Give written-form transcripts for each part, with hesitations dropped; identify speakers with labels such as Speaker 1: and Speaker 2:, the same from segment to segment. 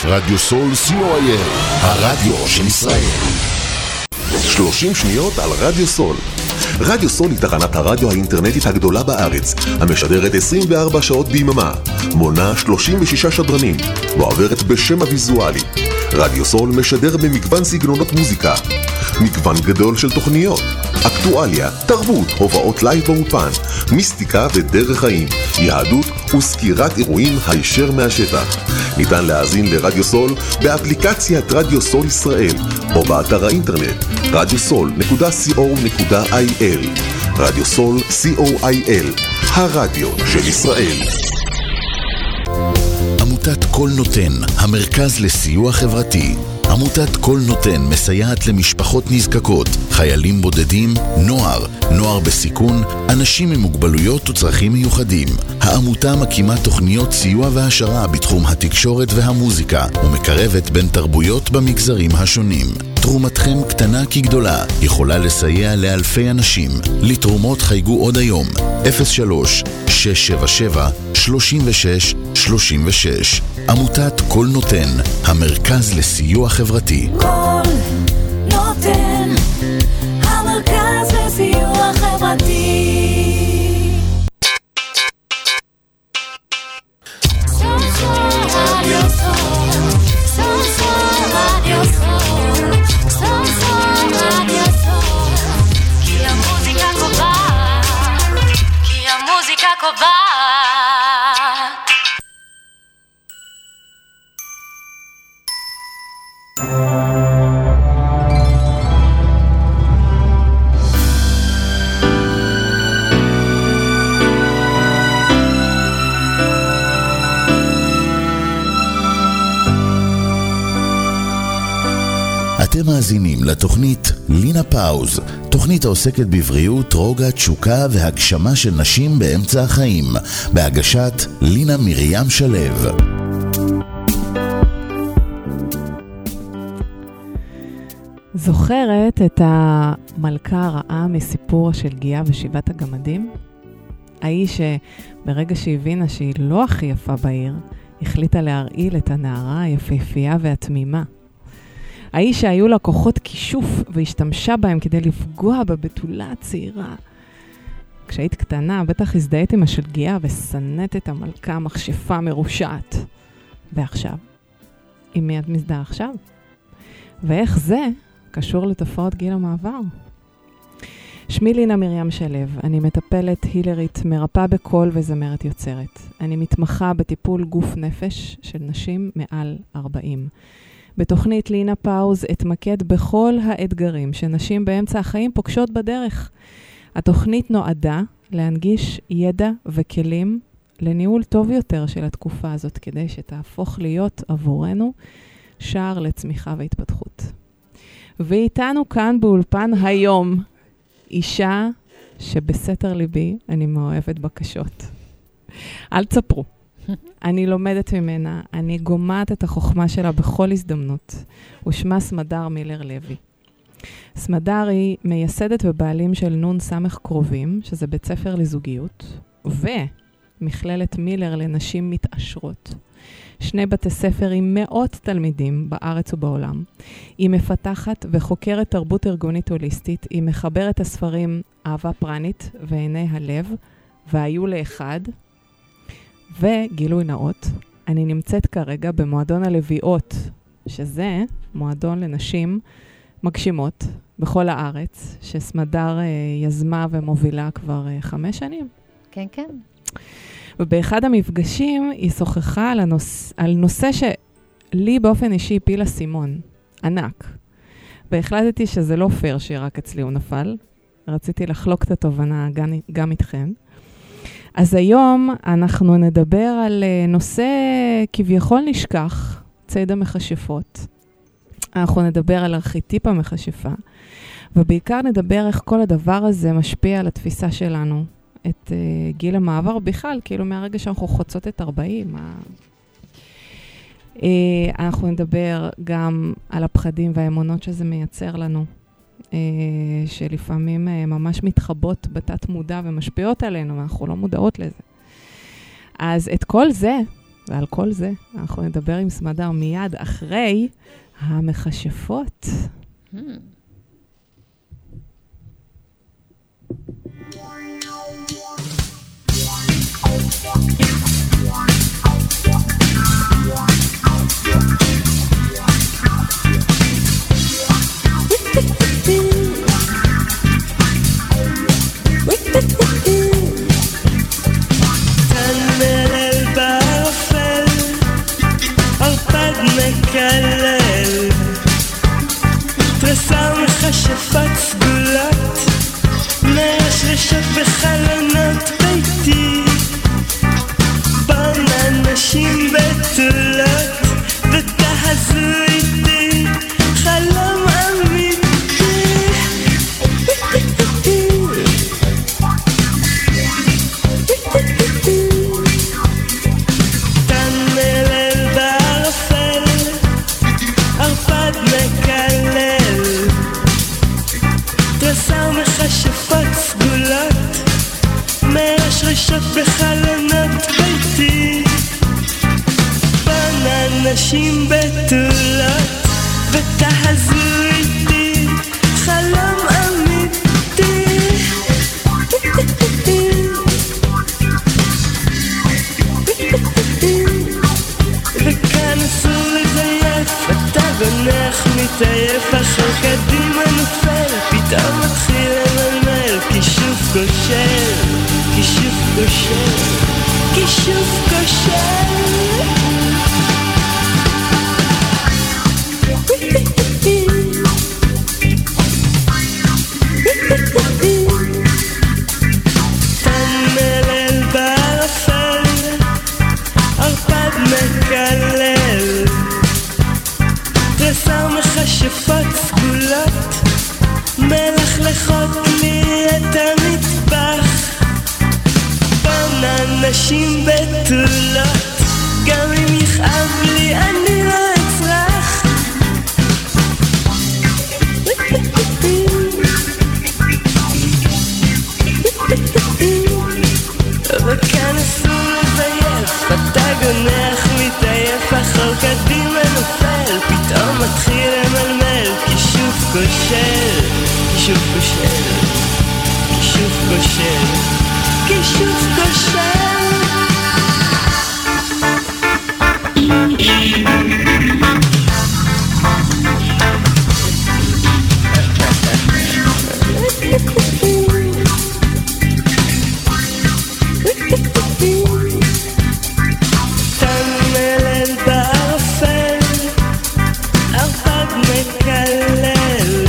Speaker 1: רדיו סול co.il, הרדיו של ישראל. 30 שניות על רדיו סול. רדיו סול היא תחנת הרדיו האינטרנטית הגדולה בארץ, המשדרת 24 שעות ביממה, מונה 36 שדרנים, ועוברת בשם הוויזואלי. רדיו סול משדר במגוון סגנונות מוזיקה, מגוון גדול של תוכניות, אקטואליה, תרבות, הובאות לייב באופן, מיסטיקה ודרך חיים, יהדות וסקירת אירועים הישר מהשטח. ניתן להאזין לרדיו סול באפליקציית רדיו סול ישראל או באתר האינטרנט radiosol.co.il. רדיו סול co.il, הרדיו של ישראל.
Speaker 2: עמותת כל נותן, המרכז לסיוע חברתי. עמותת כל נותן מסייעת למשפחות נזקקות, חיילים בודדים, נוער בסיכון, אנשים עם מוגבלויות וצרכים מיוחדים. העמותה מקימה תוכניות סיוע והשרה בתחום התקשורת והמוזיקה, ומקרבת בין תרבויות במגזרים השונים. תרומתכם קטנה כגדולה, יכולה לסייע לאלפי אנשים. לתרומות חייגו עוד היום, 03-677-3636. עמותת כל נותן, המרכז לסיוע חברתי.
Speaker 3: כל נותן, המרכז לסיוע חברתי.
Speaker 2: אתם מאזינים לתוכנית לינה פאוז, תוכנית העוסקת בבריאות, רוגע, תשוקה והגשמה של נשים באמצע החיים, בהגשת לינה מרים שלו.
Speaker 4: זוכרת את המלכה הרעה מסיפור של גיאה ושבעת הגמדים? האיש שברגע שהבינה שהיא לא הכי יפה בעיר, החליטה להרעיל את הנערה היפהפייה והתמימה. האיש שהיו לה כוחות כישוף והשתמשה בהם כדי לפגוע בבתולה הצעירה. כשהיית קטנה, בטח הזדהית עם השלגייה וסנית את המלכה המכשפה מרושעת. ועכשיו? עם מי את מזדהה עכשיו? ואיך זה קשור לתופעות גיל המעבר? שמי לינה מרים שלו, אני מטפלת הילרית, מרפאה בקול וזמרת יוצרת. אני מתמחה בטיפול גוף נפש של נשים מעל 40. בתוכנית לינה פאוז אתמקד בכל האתגרים שנשים באמצע החיים פוגשות בדרך. התוכנית נועדה להנגיש ידע וכלים לניהול טוב יותר של התקופה הזאת, כדי שתהפוך להיות עבורנו שער לצמיחה והתפתחות. ואיתנו כאן באולפן היום, אישה שבסתר ליבי אני מאוהבת בקשות. אל תספרו. אני לומדת ממנה, אני גומעת את החוכמה שלה בכל הזדמנות. ושמה סמדר מילר לוי. סמדר היא מייסדת ובעלים של נון סמך קרובים, שזה בית ספר לזוגיות, ומכללת מילר לנשים מתעשרות. 2 בתי ספר עם מאות תלמידים בארץ ובעולם. היא מפתחת וחוקרת תרבות ארגונית הוליסטית. היא מחברת הספרים אהבה פרנית ועיני הלב, והיו לאחד. וגילוי נאות, אני נמצאת כרגע במועדון הלוויות, שזה מועדון לנשים מגשימות בכל הארץ, שסמדר יזמה ומובילה כבר 5 שנים.
Speaker 5: כן, כן.
Speaker 4: ובאחד המפגשים היא שוחחה על נושא שלי באופן אישי הפיל סימון, ענק. והחלטתי שזה לא פייר שרק אצלי הוא נפל. רציתי לחלוק את התובנה גם איתכם. אז היום אנחנו נדבר על נושא כביכול נשכח, ציד המכשפות. אנחנו נדבר על ארכיטיפ המכשפה, ובעיקר נדבר איך כל הדבר הזה משפיע על התפיסה שלנו, את גיל המעבר בכלל, כאילו מהרגע שאנחנו חוצות את 40. אנחנו נדבר גם על הפחדים והאמונות שזה מייצר לנו, שלפעמים ממש מתחבות בתת מודע ומשפיעות עלינו, ואנחנו לא מודעות לזה. אז את כל זה ועל כל זה אנחנו נדבר עם סמדר מיד אחרי המכשפות.
Speaker 5: מקלל תרסה מכשפות סגולות מרשרשות בחלונות ביתי בין אנשים בתולות ותחזו איתי חלום אמיתי מכשפות סגולות מרשרשות בחלונות ביתי בין אנשים בתולות ותחזו איתי חלום אמיתי וכאן אסור לזייף אתה גונח מתעייף אחר קדימה נופל פתאום מתחיל למלמל כישוף כושל כישוף כושל כישוף כושל תנמלל בערפל ערפד מקלל תרסה מכשפות סגולות מלכלכות לי את המטבח בין אנשים בתולות גם אם יכאב לי אני לא אצרח וכאן אסור לזייף אתה גונח מתעייף אחר קדימה נופל פתאום מתחיל למלמל כישוף כושל כישוף כושל כישוף כושל כישוף כושל תנמלל בערפל ערפד מקלל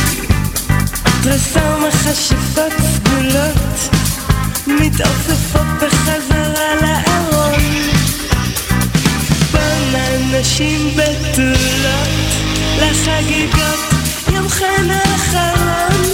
Speaker 5: תרסה מכשפות סגולות מתעופפות בחזרה לארון בין אנשים בתולות לחגיגות יום חן האחרון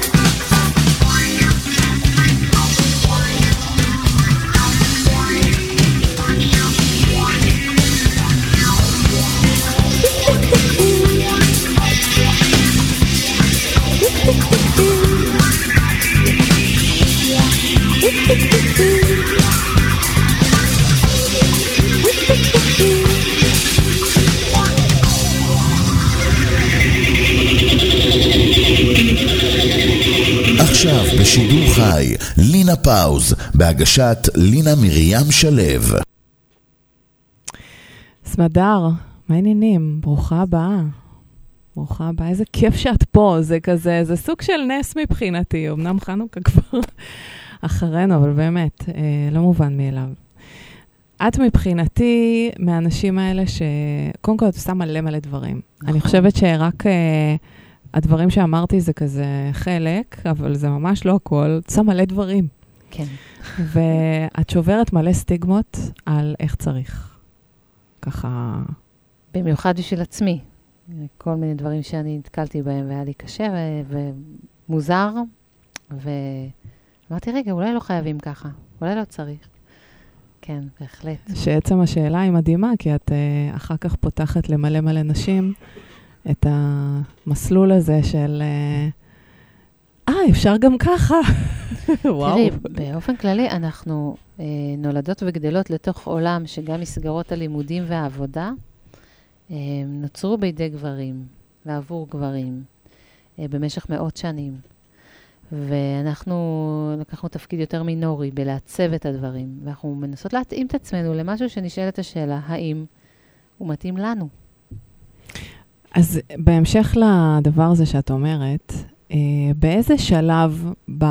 Speaker 2: עכשיו בשידור חי, לינה פאוז, בהגשת לינה מרים שלב.
Speaker 4: סמדר, מה העניינים? ברוכה הבאה. ברוכה הבאה, איזה כיף שאת פה, זה כזה, זה סוג של נס מבחינתי, אמנם חנוכה כבר אחרינו, אבל באמת, לא מובן מאליו. את מבחינתי מהאנשים האלה שקודם כל את עושה מלא דברים. אני חושבת שרק הדברים שאמרתי זה כזה חלק, אבל זה ממש לא הכל, את עושה מלא דברים.
Speaker 6: כן.
Speaker 4: ואת שוברת מלא סטיגמות על איך צריך. ככה...
Speaker 6: במיוחד בשביל עצמי. כל מיני דברים שאני נתקלתי בהם והיה לי קשה ומוזר. ואמרתי, רגע, אולי לא חייבים ככה. אולי לא צריך. כן, בהחלט.
Speaker 4: שעצם השאלה היא מדהימה, כי את אחר כך פותחת למלא נשים את המסלול הזה של... אפשר גם ככה. וואו.
Speaker 6: תראי, באופן כללי אנחנו נולדות וגדלות לתוך עולם שגם מסגרות הלימודים והעבודה נוצרו בידי גברים ועבור גברים במשך מאות שנים. ואנחנו לקחנו תפקיד יותר מינורי בלעצב את הדברים, ואנחנו מנסות להתאים את עצמנו למשהו שנשאלת השאלה, האם הוא מתאים לנו?
Speaker 4: אז בהמשך לדבר הזה שאת אומרת, באיזה שלב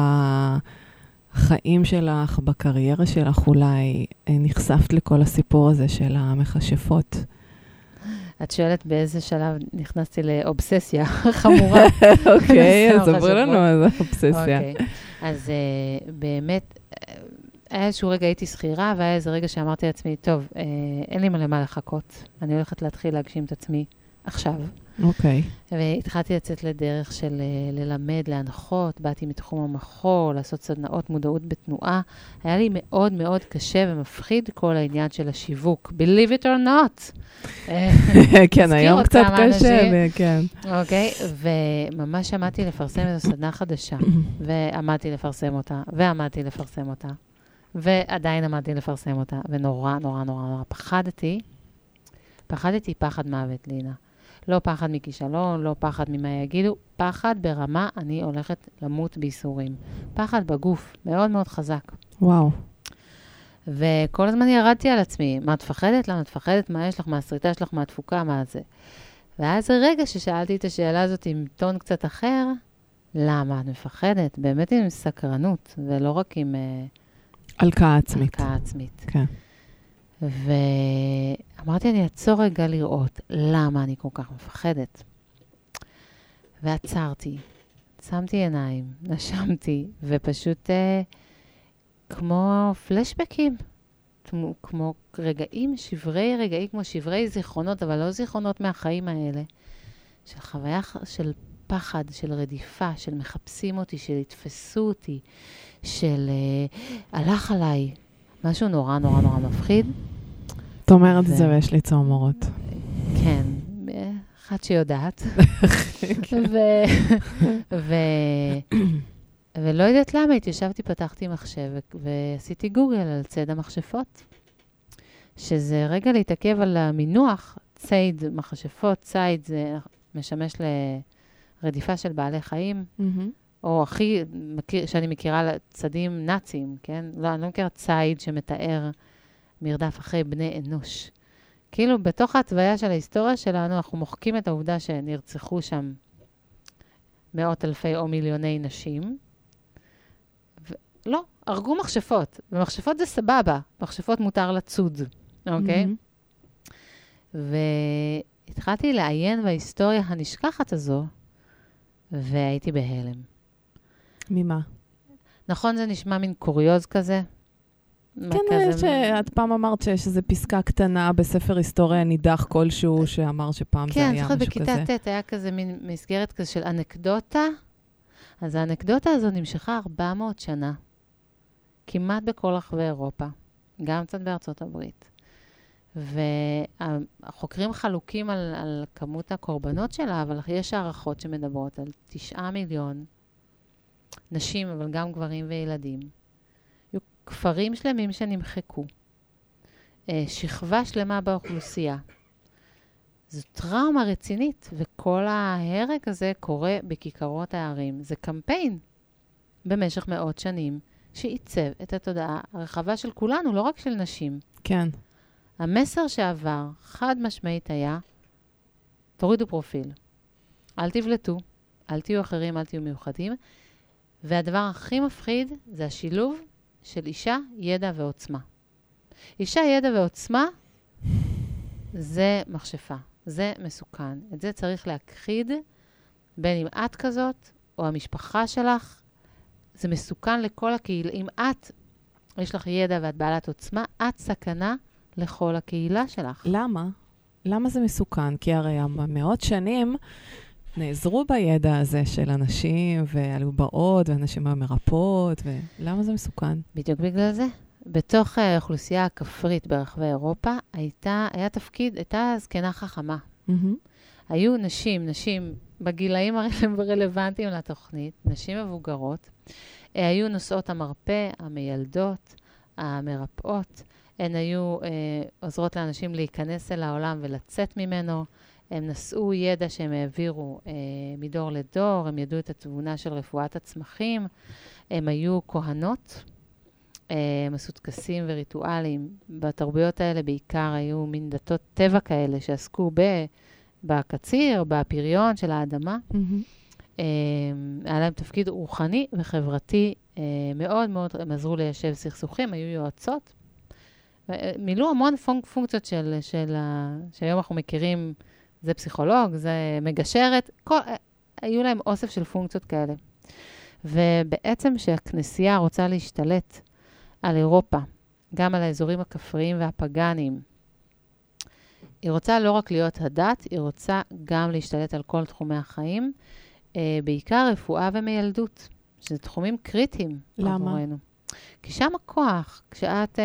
Speaker 4: בחיים שלך, בקריירה שלך אולי, נחשפת לכל הסיפור הזה של המכשפות?
Speaker 6: את שואלת באיזה שלב נכנסתי לאובססיה חמורה.
Speaker 4: אוקיי, אז עברו לנו איזה אובססיה.
Speaker 6: אז באמת, היה איזשהו רגע הייתי שכירה, והיה איזה רגע שאמרתי לעצמי, טוב, אין לי למה לחכות, אני הולכת להתחיל להגשים את עצמי עכשיו.
Speaker 4: אוקיי.
Speaker 6: והתחלתי לצאת לדרך של ללמד, להנחות, באתי מתחום המחול, לעשות סדנאות מודעות בתנועה. היה לי מאוד מאוד קשה ומפחיד כל העניין של השיווק. Believe it or not.
Speaker 4: כן, היום קצת קשה, כן.
Speaker 6: אוקיי, וממש שמעתי לפרסם איזו סדנה חדשה, ועמדתי לפרסם אותה, ועמדתי לפרסם אותה, ועדיין עמדתי לפרסם אותה, ונורא, נורא, נורא, נורא פחדתי פחד מוות, לינה. לא פחד מכישלון, לא פחד ממה יגידו, פחד ברמה, אני הולכת למות בייסורים. פחד בגוף, מאוד מאוד חזק.
Speaker 4: וואו.
Speaker 6: וכל הזמן ירדתי על עצמי, מה את מפחדת? למה את מפחדת? מה יש לך? מה הסריטה שלך? מה התפוקה? מה זה? ואז הרגע ששאלתי את השאלה הזאת עם טון קצת אחר, למה את מפחדת? באמת עם סקרנות, ולא רק עם...
Speaker 4: הלקאה עצמית.
Speaker 6: הלקאה עצמית.
Speaker 4: כן.
Speaker 6: ואמרתי, אני אעצור רגע לראות למה אני כל כך מפחדת. ועצרתי, שמתי עיניים, נשמתי, ופשוט כמו פלשבקים, כמו רגעים, שברי רגעים, כמו שברי זיכרונות, אבל לא זיכרונות מהחיים האלה, של חוויה של פחד, של רדיפה, של מחפשים אותי, של התפסו אותי, של הלך עליי, משהו נורא נורא נורא מפחיד.
Speaker 4: את אומרת את זה ויש לי צמרמורת.
Speaker 6: כן, אחת שיודעת. ולא יודעת למה, התיישבתי, פתחתי מחשב ועשיתי גוגל על ציד המכשפות. שזה רגע להתעכב על המינוח, ציד מכשפות, ציד זה משמש לרדיפה של בעלי חיים, או הכי, שאני מכירה צדים נאצים, כן? לא, אני לא מכירה ציד שמתאר מרדף אחרי בני אנוש. כאילו, בתוך ההתוויה של ההיסטוריה שלנו, אנחנו מוחקים את העובדה שנרצחו שם מאות אלפי או מיליוני נשים. לא, הרגו מכשפות. ומכשפות זה סבבה. מכשפות מותר לצוד, אוקיי? והתחלתי לעיין בהיסטוריה הנשכחת הזו, והייתי בהלם.
Speaker 4: ממה?
Speaker 6: נכון, זה נשמע מין קוריוז כזה?
Speaker 4: כן, שאת פעם אמרת שיש איזו פסקה קטנה בספר היסטוריה נידח כלשהו שאמר שפעם זה היה משהו כזה.
Speaker 6: כן, בכיתה ט' היה כזה מין מסגרת כזה של אנקדוטה. אז האנקדוטה הזו נמשכה 400 שנה. כמעט בכל רחבי אירופה. גם קצת בארצות הברית. והחוקרים חלוקים על כמות הקורבנות שלה, אבל יש הערכות שמדברות על 9 מיליון נשים, אבל גם גברים וילדים. היו כפרים שלמים שנמחקו. שכבה שלמה באוכלוסייה. זו טראומה רצינית, וכל ההרג הזה קורה בכיכרות הערים. זה קמפיין במשך מאות שנים, שעיצב את התודעה הרחבה של כולנו, לא רק של נשים.
Speaker 4: כן.
Speaker 6: המסר שעבר, חד משמעית היה, תורידו פרופיל. אל תבלטו, אל תהיו אחרים, אל תהיו מיוחדים. והדבר הכי מפחיד זה השילוב של אישה, ידע ועוצמה. אישה, ידע ועוצמה זה מכשפה. זה מסוכן. את זה צריך להכחיד, בין אם את כזאת או המשפחה שלך. זה מסוכן לכל הקהילה. אם את, יש לך ידע ואת בעלת עוצמה, את סכנה לכל הקהילה שלך.
Speaker 4: למה? למה זה מסוכן? כי הרי מאות שנים נעזרו בידע הזה של אנשים, ועלו באות, ואנשים המרפאות, ולמה זה מסוכן?
Speaker 6: בדיוק בגלל זה. בתוך האוכלוסייה הכפרית ברחבי אירופה, היה תפקיד, הייתה זקנה חכמה. היו נשים בגילאים הרלוונטיים לתוכנית, נשים מבוגרות, היו נושאות המרפא, המיילדות, המרפאות. הן היו עוזרות לאנשים להיכנס אל העולם ולצאת ממנו. הם נשאו ידע שהם העבירו מדור לדור, הם ידעו את התבונה של רפואת הצמחים, הם היו כהנות, הם עשו טקסים וריטואלים. בתרבויות האלה בעיקר היו מין דתות טבע כאלה שעסקו בקציר, בפריון של האדמה. היה להם תפקיד רוחני וחברתי מאוד מאוד, הם עזרו ליישב סכסוכים, היו יועצות. מילאו המון פונקציות שהיום אנחנו מכירים, זה פסיכולוג, זה מגשרת, היו להם אוסף של פונקציות כאלה. ובעצם שהכנסייה רוצה להשתלט על אירופה, גם על האזורים הכפריים והפגניים, היא רוצה לא רק להיות הדת, היא רוצה גם להשתלט על כל תחומי החיים, בעיקר רפואה ומילדות, שזה תחומים קריטיים עבורנו. כי שם הכוח, כשאת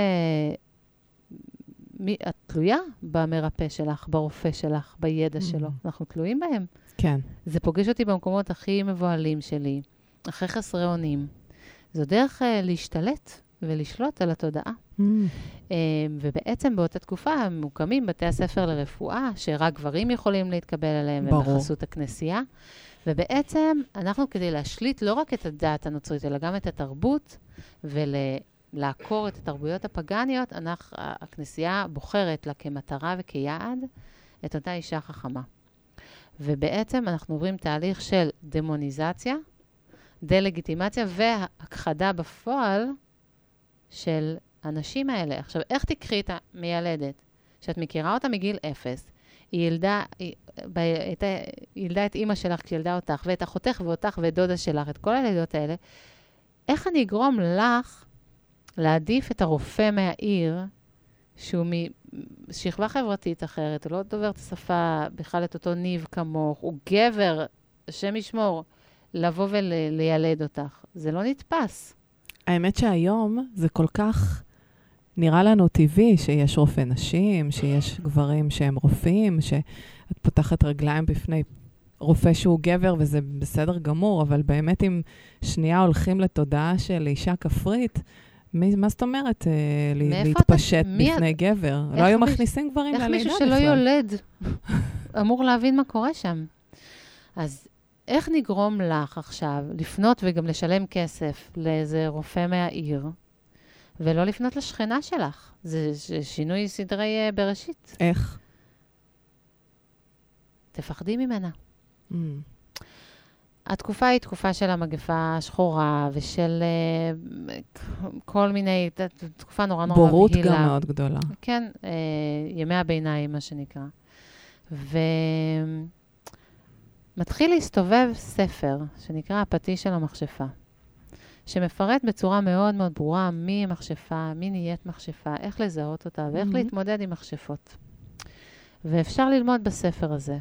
Speaker 6: את תלויה במרפא שלך, ברופא שלך, בידע שלו. אנחנו תלויים בהם.
Speaker 4: כן.
Speaker 6: זה פוגש אותי במקומות הכי מבועלים שלי, אחרי חסרי אונים. זו דרך להשתלט ולשלוט על התודעה. ובעצם באותה תקופה מוקמים בתי הספר לרפואה, שרק גברים יכולים להתקבל עליהם, ובחסות הכנסייה. ובעצם אנחנו כדי להשליט לא רק את הדת הנוצרית, אלא גם את התרבות, לעקור את התרבויות הפגניות, הכנסייה בוחרת לה כמטרה וכיעד את אותה אישה חכמה. ובעצם אנחנו עוברים תהליך של דמוניזציה, דלגיטימציה והכחדה בפועל של הנשים האלה. עכשיו, איך תקחי את המיילדת? שאת מכירה אותה מגיל 0, היא ילדה את אמא שלך כשילדה אותך, ואת אחותך ואותך ואת דודה שלך, את כל הלידות האלה. איך אני אגרום לך להעדיף את הרופא מהעיר, שהוא משכבה חברתית אחרת, הוא לא דובר את השפה, בכלל את אותו ניב כמוך, הוא גבר, השם ישמור, לבוא ולילד אותך. זה לא נתפס.
Speaker 4: האמת שהיום זה כל כך נראה לנו טבעי שיש רופא נשים, שיש גברים שהם רופאים, שאת פותחת רגליים בפני רופא שהוא גבר, וזה בסדר גמור, אבל באמת אם שנייה הולכים לתודעה של אישה כפרית, מה זאת אומרת להתפשט בפני גבר? לא היו מכניסים גברים ללידה בכלל.
Speaker 6: איך מישהו שלא יולד אמור להבין מה קורה שם? אז איך נגרום לך עכשיו לפנות וגם לשלם כסף לאיזה רופא מהעיר, ולא לפנות לשכנה שלך? זה שינוי סדרי בראשית.
Speaker 4: איך?
Speaker 6: תפחדי ממנה. התקופה היא תקופה של המגפה השחורה, ושל כל מיני, תקופה נורא נורא מבהילה.
Speaker 4: בורות גם מאוד גדולה.
Speaker 6: כן, ימי הביניים, מה שנקרא. ומתחיל להסתובב ספר, שנקרא הפטיש של המכשפה, שמפרט בצורה מאוד מאוד ברורה מי מכשפה, מי נהיית מכשפה, איך לזהות אותה, ואיך להתמודד עם מכשפות. ואפשר ללמוד בספר הזה,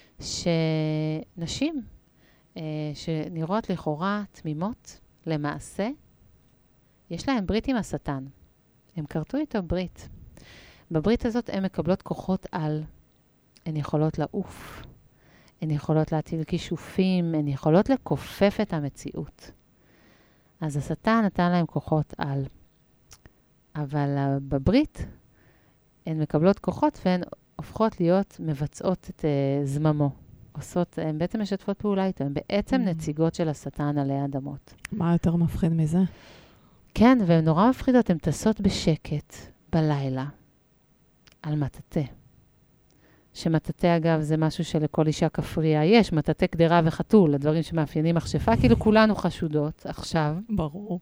Speaker 6: שנשים, שנראות לכאורה תמימות, למעשה, יש להן ברית עם השטן. הם קרתו איתו ברית. בברית הזאת הן מקבלות כוחות על. הן יכולות לעוף, הן יכולות להטיל כישופים, הן יכולות לכופף את המציאות. אז השטן נתן להם כוחות על. אבל בברית הן מקבלות כוחות והן הופכות להיות מבצעות את זממו. הן בעצם משתפות פעולה איתו, הן בעצם נציגות של השטן עלי אדמות.
Speaker 4: מה יותר מפחיד מזה?
Speaker 6: כן, והן נורא מפחידות, הן טסות בשקט בלילה על מטאטה. שמטאטה אגב זה משהו שלכל אישה כפריה יש, מטאטה קדרה וחתול, הדברים שמאפיינים מכשפה, כאילו כולנו חשודות עכשיו.
Speaker 4: ברור.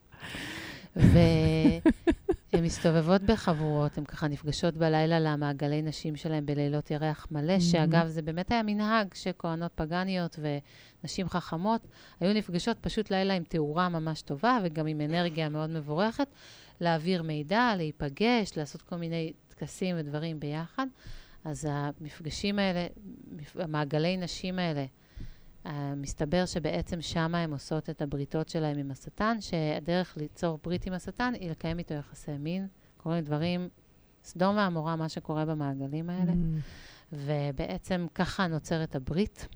Speaker 6: והן מסתובבות בחבורות, הן ככה נפגשות בלילה למעגלי נשים שלהם בלילות ירח מלא, שאגב זה באמת היה מנהג שכהנות פגניות ונשים חכמות היו נפגשות פשוט לילה עם תאורה ממש טובה, וגם עם אנרגיה מאוד מבורכת, להעביר מידע, להיפגש, לעשות כל מיני טקסים ודברים ביחד. אז המפגשים האלה, המעגלי נשים האלה, מסתבר שבעצם שמה הם עושות את הבריתות שלהם עם השטן, שהדרך ליצור ברית עם השטן היא לקיים איתו יחסי מין, קוראים דברים, סדום ועמורה, מה שקורה במעגלים האלה, ובעצם ככה נוצרת הברית,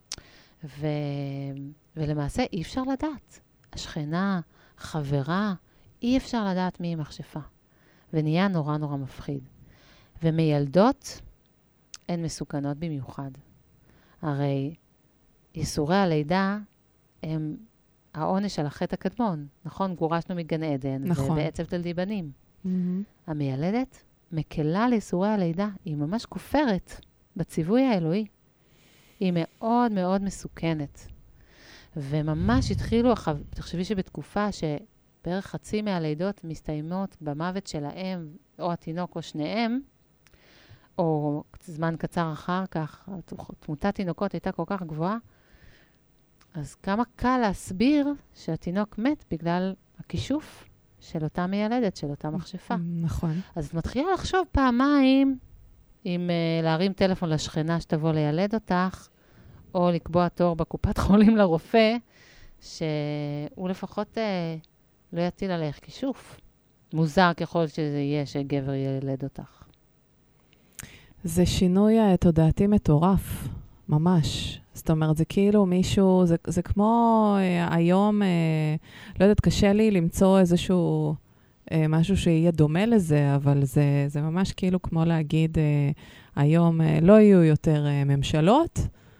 Speaker 6: ולמעשה אי אפשר לדעת. השכנה, חברה, אי אפשר לדעת מי היא מכשפה. ונהיה נורא נורא מפחיד. ומילדות הן מסוכנות במיוחד. הרי ייסורי הלידה הם העונש על החטא הקדמון. נכון? גורשנו מגן עדן,
Speaker 4: נכון.
Speaker 6: ובעצב תלדי בנים. המיילדת מקלה לייסורי הלידה, היא ממש כופרת בציווי האלוהי. היא מאוד מאוד מסוכנת. וממש התחילו, תחשבי שבתקופה שבערך חצי מהלידות מסתיימות במוות של האם, או התינוק או שניהם, או זמן קצר אחר כך, תמותת תינוקות הייתה כל כך גבוהה, אז כמה קל להסביר שהתינוק מת בגלל הכישוף של אותה מיילדת, של אותה מכשפה.
Speaker 4: נכון.
Speaker 6: אז את מתחילה לחשוב פעמיים אם להרים טלפון לשכנה שתבוא לילד אותך, או לקבוע תור בקופת חולים לרופא, שהוא לפחות לא יטיל עליך כישוף. מוזר ככל שזה יהיה שגבר ילד אותך. זה
Speaker 4: שינוי תודעתי מטורף, ממש. זאת אומרת, זה כאילו מישהו, זה כמו היום, לא יודעת, קשה לי למצוא איזשהו משהו שיהיה דומה לזה, אבל זה ממש כאילו כמו להגיד, היום לא יהיו יותר ממשלות,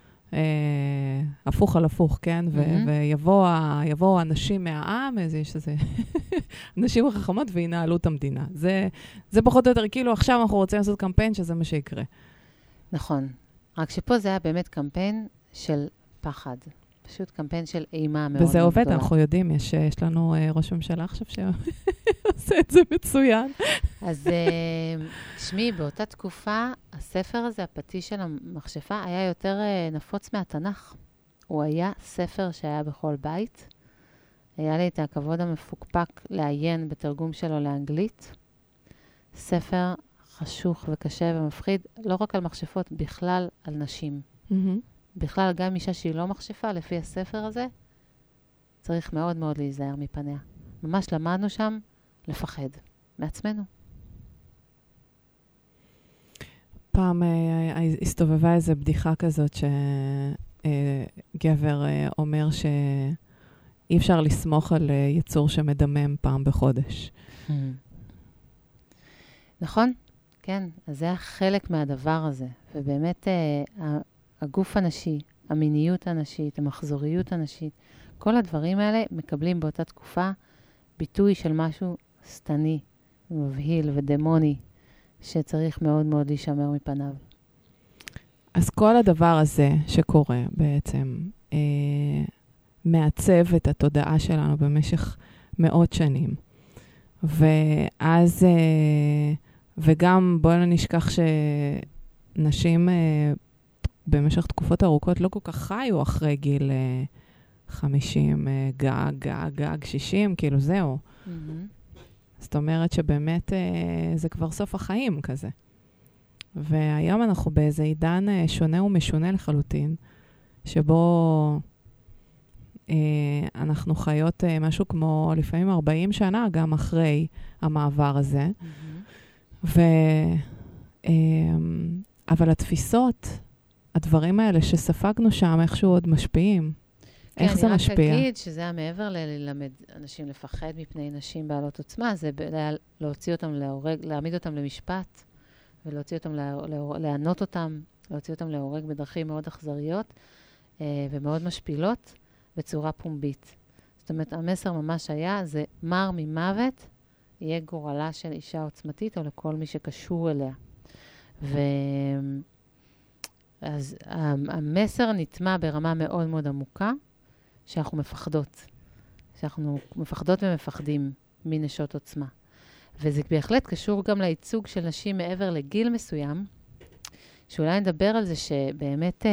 Speaker 4: הפוך על הפוך, כן? ויבואו אנשים מהעם, יש איזה אנשים חכמות וינהלו את המדינה. זה פחות או יותר, כאילו עכשיו אנחנו רוצים לעשות קמפיין שזה מה שיקרה.
Speaker 6: נכון. רק שפה זה היה באמת קמפיין של פחד. פשוט קמפיין של אימה מאוד
Speaker 4: וזה עובד,
Speaker 6: גדולה.
Speaker 4: אנחנו יודעים, יש לנו ראש ממשלה עכשיו שעושה את זה מצוין.
Speaker 6: אז שמי, באותה תקופה, הספר הזה, הפטיש של המכשפה, היה יותר נפוץ מהתנ"ך. הוא היה ספר שהיה בכל בית. היה לי את הכבוד המפוקפק לעיין בתרגום שלו לאנגלית. ספר חשוך וקשה ומפחיד, לא רק על מכשפות, בכלל על נשים. בכלל, גם אישה שהיא לא מכשפה, לפי הספר הזה, צריך מאוד מאוד להיזהר מפניה. ממש למדנו שם לפחד מעצמנו.
Speaker 4: פעם הסתובבה איזו בדיחה כזאת שגבר אומר שאי אפשר לסמוך על יצור שמדמם פעם בחודש.
Speaker 6: נכון? כן. אז זה היה חלק מהדבר הזה. ובאמת הגוף הנשי, המיניות הנשית, המחזוריות הנשית, כל הדברים האלה מקבלים באותה תקופה ביטוי של משהו סתני, מבהיל ודמוני, שצריך מאוד מאוד להישמר מפניו.
Speaker 4: אז כל הדבר הזה שקורה בעצם מעצב את התודעה שלנו במשך מאות שנים. ואז, וגם בואו לא נשכח שנשים במשך תקופות ארוכות לא כל כך חיו אחרי גיל 50, גג, 60, כאילו זהו. זאת אומרת שבאמת זה כבר סוף החיים כזה. והיום אנחנו באיזה עידן שונה ומשונה לחלוטין, שבו אנחנו חיות משהו כמו לפעמים 40 שנה גם אחרי המעבר הזה. אבל התפיסות, הדברים האלה שספגנו שם, איכשהו עוד משפיעים. איך זה משפיע?
Speaker 6: אני רק אגיד שזה היה מעבר ללמד אנשים לפחד מפני נשים בעלות עוצמה, זה להוציא אותם להורג, להעמיד אותם למשפט, ולהוציא אותם, לענות אותם, להוציא אותם להורג בדרכים מאוד אכזריות, ומאוד משפילות, בצורה פומבית. זאת אומרת, המסר ממש היה, זה מר ממוות, יהיה גורלה של אישה עוצמתית, או לכל מי שקשור אליה. אז המסר נטמע ברמה מאוד מאוד עמוקה, שאנחנו מפחדות. שאנחנו מפחדות ומפחדים מנשות עוצמה. וזה בהחלט קשור גם לייצוג של נשים מעבר לגיל מסוים, שאולי נדבר על זה שבאמת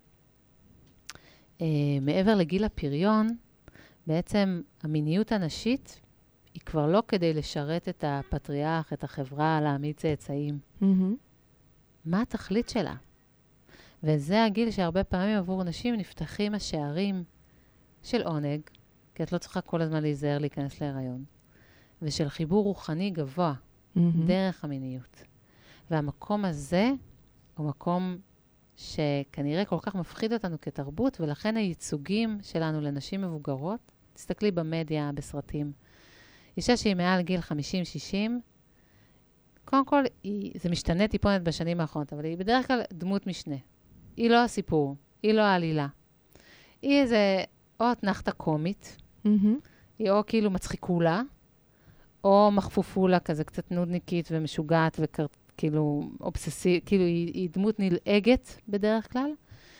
Speaker 6: מעבר לגיל הפריון, בעצם המיניות הנשית היא כבר לא כדי לשרת את הפטריארך, את החברה, להעמיד צאצאים. מה התכלית שלה? וזה הגיל שהרבה פעמים עבור נשים נפתחים השערים של עונג, כי את לא צריכה כל הזמן להיזהר להיכנס להיריון, ושל חיבור רוחני גבוה, דרך המיניות. והמקום הזה הוא מקום שכנראה כל כך מפחיד אותנו כתרבות, ולכן הייצוגים שלנו לנשים מבוגרות, תסתכלי במדיה, בסרטים, אישה שהיא מעל גיל 50-60, קודם כל, זה משתנה טיפונת בשנים האחרונות, אבל היא בדרך כלל דמות משנה. היא לא הסיפור, היא לא העלילה. היא איזה או אתנחתה קומית, היא או כאילו מצחיקולה, או מחפופולה, כזה קצת נודניקית ומשוגעת וכאילו אובססיבית, כאילו היא דמות נלעגת בדרך כלל,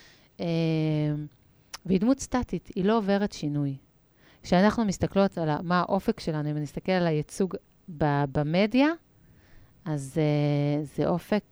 Speaker 6: והיא דמות סטטית, היא לא עוברת שינוי. כשאנחנו מסתכלות על מה האופק שלנו, אם נסתכל על הייצוג במדיה, אז זה אופק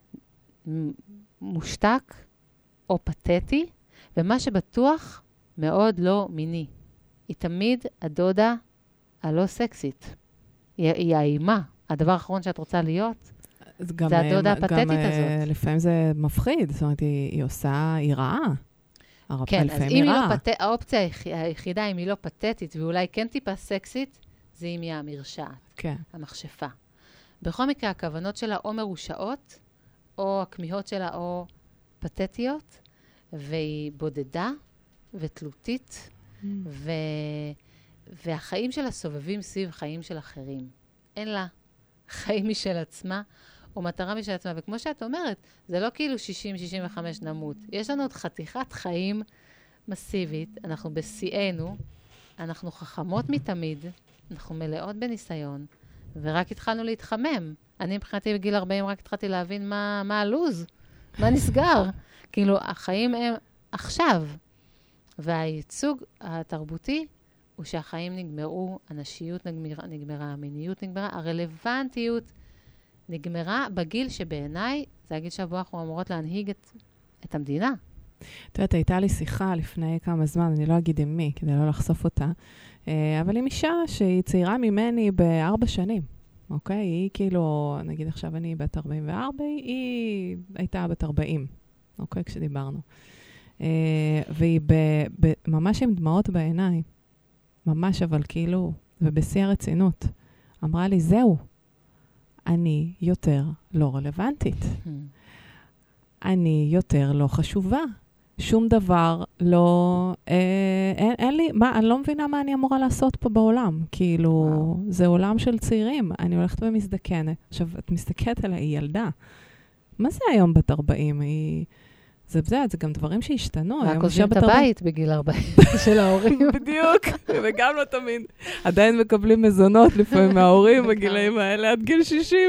Speaker 6: מושתק או פתטי, ומה שבטוח מאוד לא מיני. היא תמיד הדודה הלא סקסית. היא האימה. הדבר האחרון שאת רוצה להיות, זה הדודה הפתטית הזאת.
Speaker 4: לפעמים זה מפחיד, זאת אומרת, היא עושה, היא רעה.
Speaker 6: כן, אז אם האופציה היחידה, אם היא לא פתטית, ואולי כן טיפה סקסית, זה אם היא המרשעת,
Speaker 4: כן.
Speaker 6: המכשפה. בכל מקרה, הכוונות שלה או מרושעות, או הכמיהות שלה או פתטיות, והיא בודדה ותלותית, והחיים שלה סובבים סביב חיים של אחרים. אין לה חיים משל עצמה, או מטרה משל עצמה. וכמו שאת אומרת, זה לא כאילו 60-65 נמות. יש לנו עוד חתיכת חיים מסיבית, אנחנו בשיאנו, אנחנו חכמות מתמיד, אנחנו מלאות בניסיון, ורק התחלנו להתחמם. אני מבחינתי בגיל 40 רק התחלתי להבין מה הלוז, מה נסגר. כאילו, החיים הם עכשיו. והייצוג התרבותי הוא שהחיים נגמרו, הנשיות נגמרה, המיניות נגמרה, הרלוונטיות נגמרה בגיל שבעיניי, זה הגיל שבו אנחנו אמורות להנהיג את המדינה.
Speaker 4: את יודעת, הייתה לי שיחה לפני כמה זמן, אני לא אגיד עם מי, כדי לא לחשוף אותה, אבל עם אישה שהיא צעירה ממני ב4 שנים, אוקיי? היא כאילו, נגיד עכשיו אני בת 44, היא הייתה בת 40, אוקיי? כשדיברנו. והיא ממש עם דמעות בעיניים, ממש אבל כאילו, ובשיא הרצינות, אמרה לי, זהו, אני יותר לא רלוונטית. אני יותר לא חשובה. שום דבר לא, אין לי, אני לא מבינה מה אני אמורה לעשות פה בעולם. כאילו, זה עולם של צעירים. אני הולכת ומזדקנת. עכשיו, את מסתכלת עליה, היא ילדה. מה זה היום בת 40? זה גם דברים שהשתנו.
Speaker 6: רק עוזבים את הבית בגיל 40 של ההורים.
Speaker 4: בדיוק, וגם לא תמיד. עדיין מקבלים מזונות לפעמים מההורים בגילאים האלה עד גיל 60.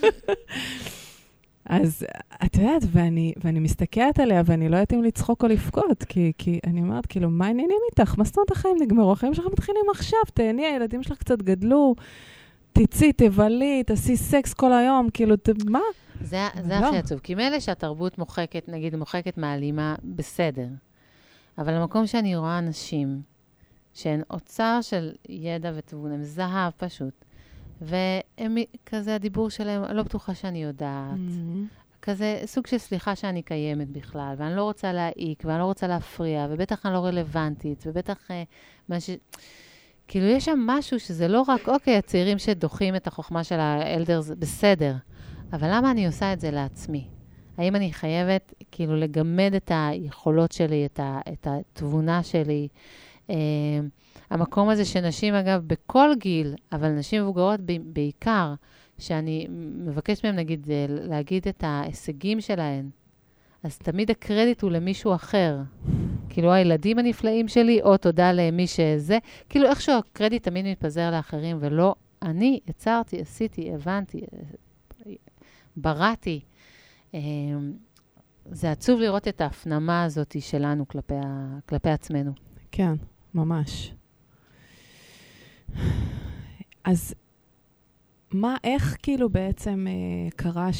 Speaker 4: אז את יודעת, ואני מסתכלת עליה, ואני לא יודעת אם לצחוק או לבכות, כי אני אומרת, כאילו, מה העניינים איתך? מה זאת אומרת החיים נגמרו? החיים שלך מתחילים עכשיו, תהני, הילדים שלך קצת גדלו, תצאי, תבלי, תעשי סקס כל היום, כאילו, מה?
Speaker 6: זה הכי עצוב, כי מילא שהתרבות מוחקת, נגיד, מוחקת מהלימה, בסדר. אבל המקום שאני רואה אנשים, שהן אוצר של ידע ותבון, הם זהב פשוט, והם כזה, הדיבור שלהם, לא בטוחה שאני יודעת. כזה סוג של סליחה שאני קיימת בכלל, ואני לא רוצה להעיק, ואני לא רוצה להפריע, ובטח אני לא רלוונטית, ובטח כאילו יש שם משהו שזה לא רק, אוקיי, הצעירים שדוחים את החוכמה של האלדר, זה בסדר. אבל למה אני עושה את זה לעצמי? האם אני חייבת כאילו לגמד את היכולות שלי, את התבונה שלי? המקום הזה שנשים, אגב, בכל גיל, אבל נשים מבוגרות בעיקר, שאני מבקשת מהם, נגיד, להגיד את ההישגים שלהן, אז תמיד הקרדיט הוא למישהו אחר. כאילו, הילדים הנפלאים שלי, או תודה למי שזה, כאילו, איכשהו הקרדיט תמיד מתפזר לאחרים, ולא אני יצרתי, עשיתי, הבנתי, בראתי. זה עצוב לראות את ההפנמה הזאת שלנו כלפי עצמנו.
Speaker 4: כן, ממש. אז איך כאילו בעצם קרה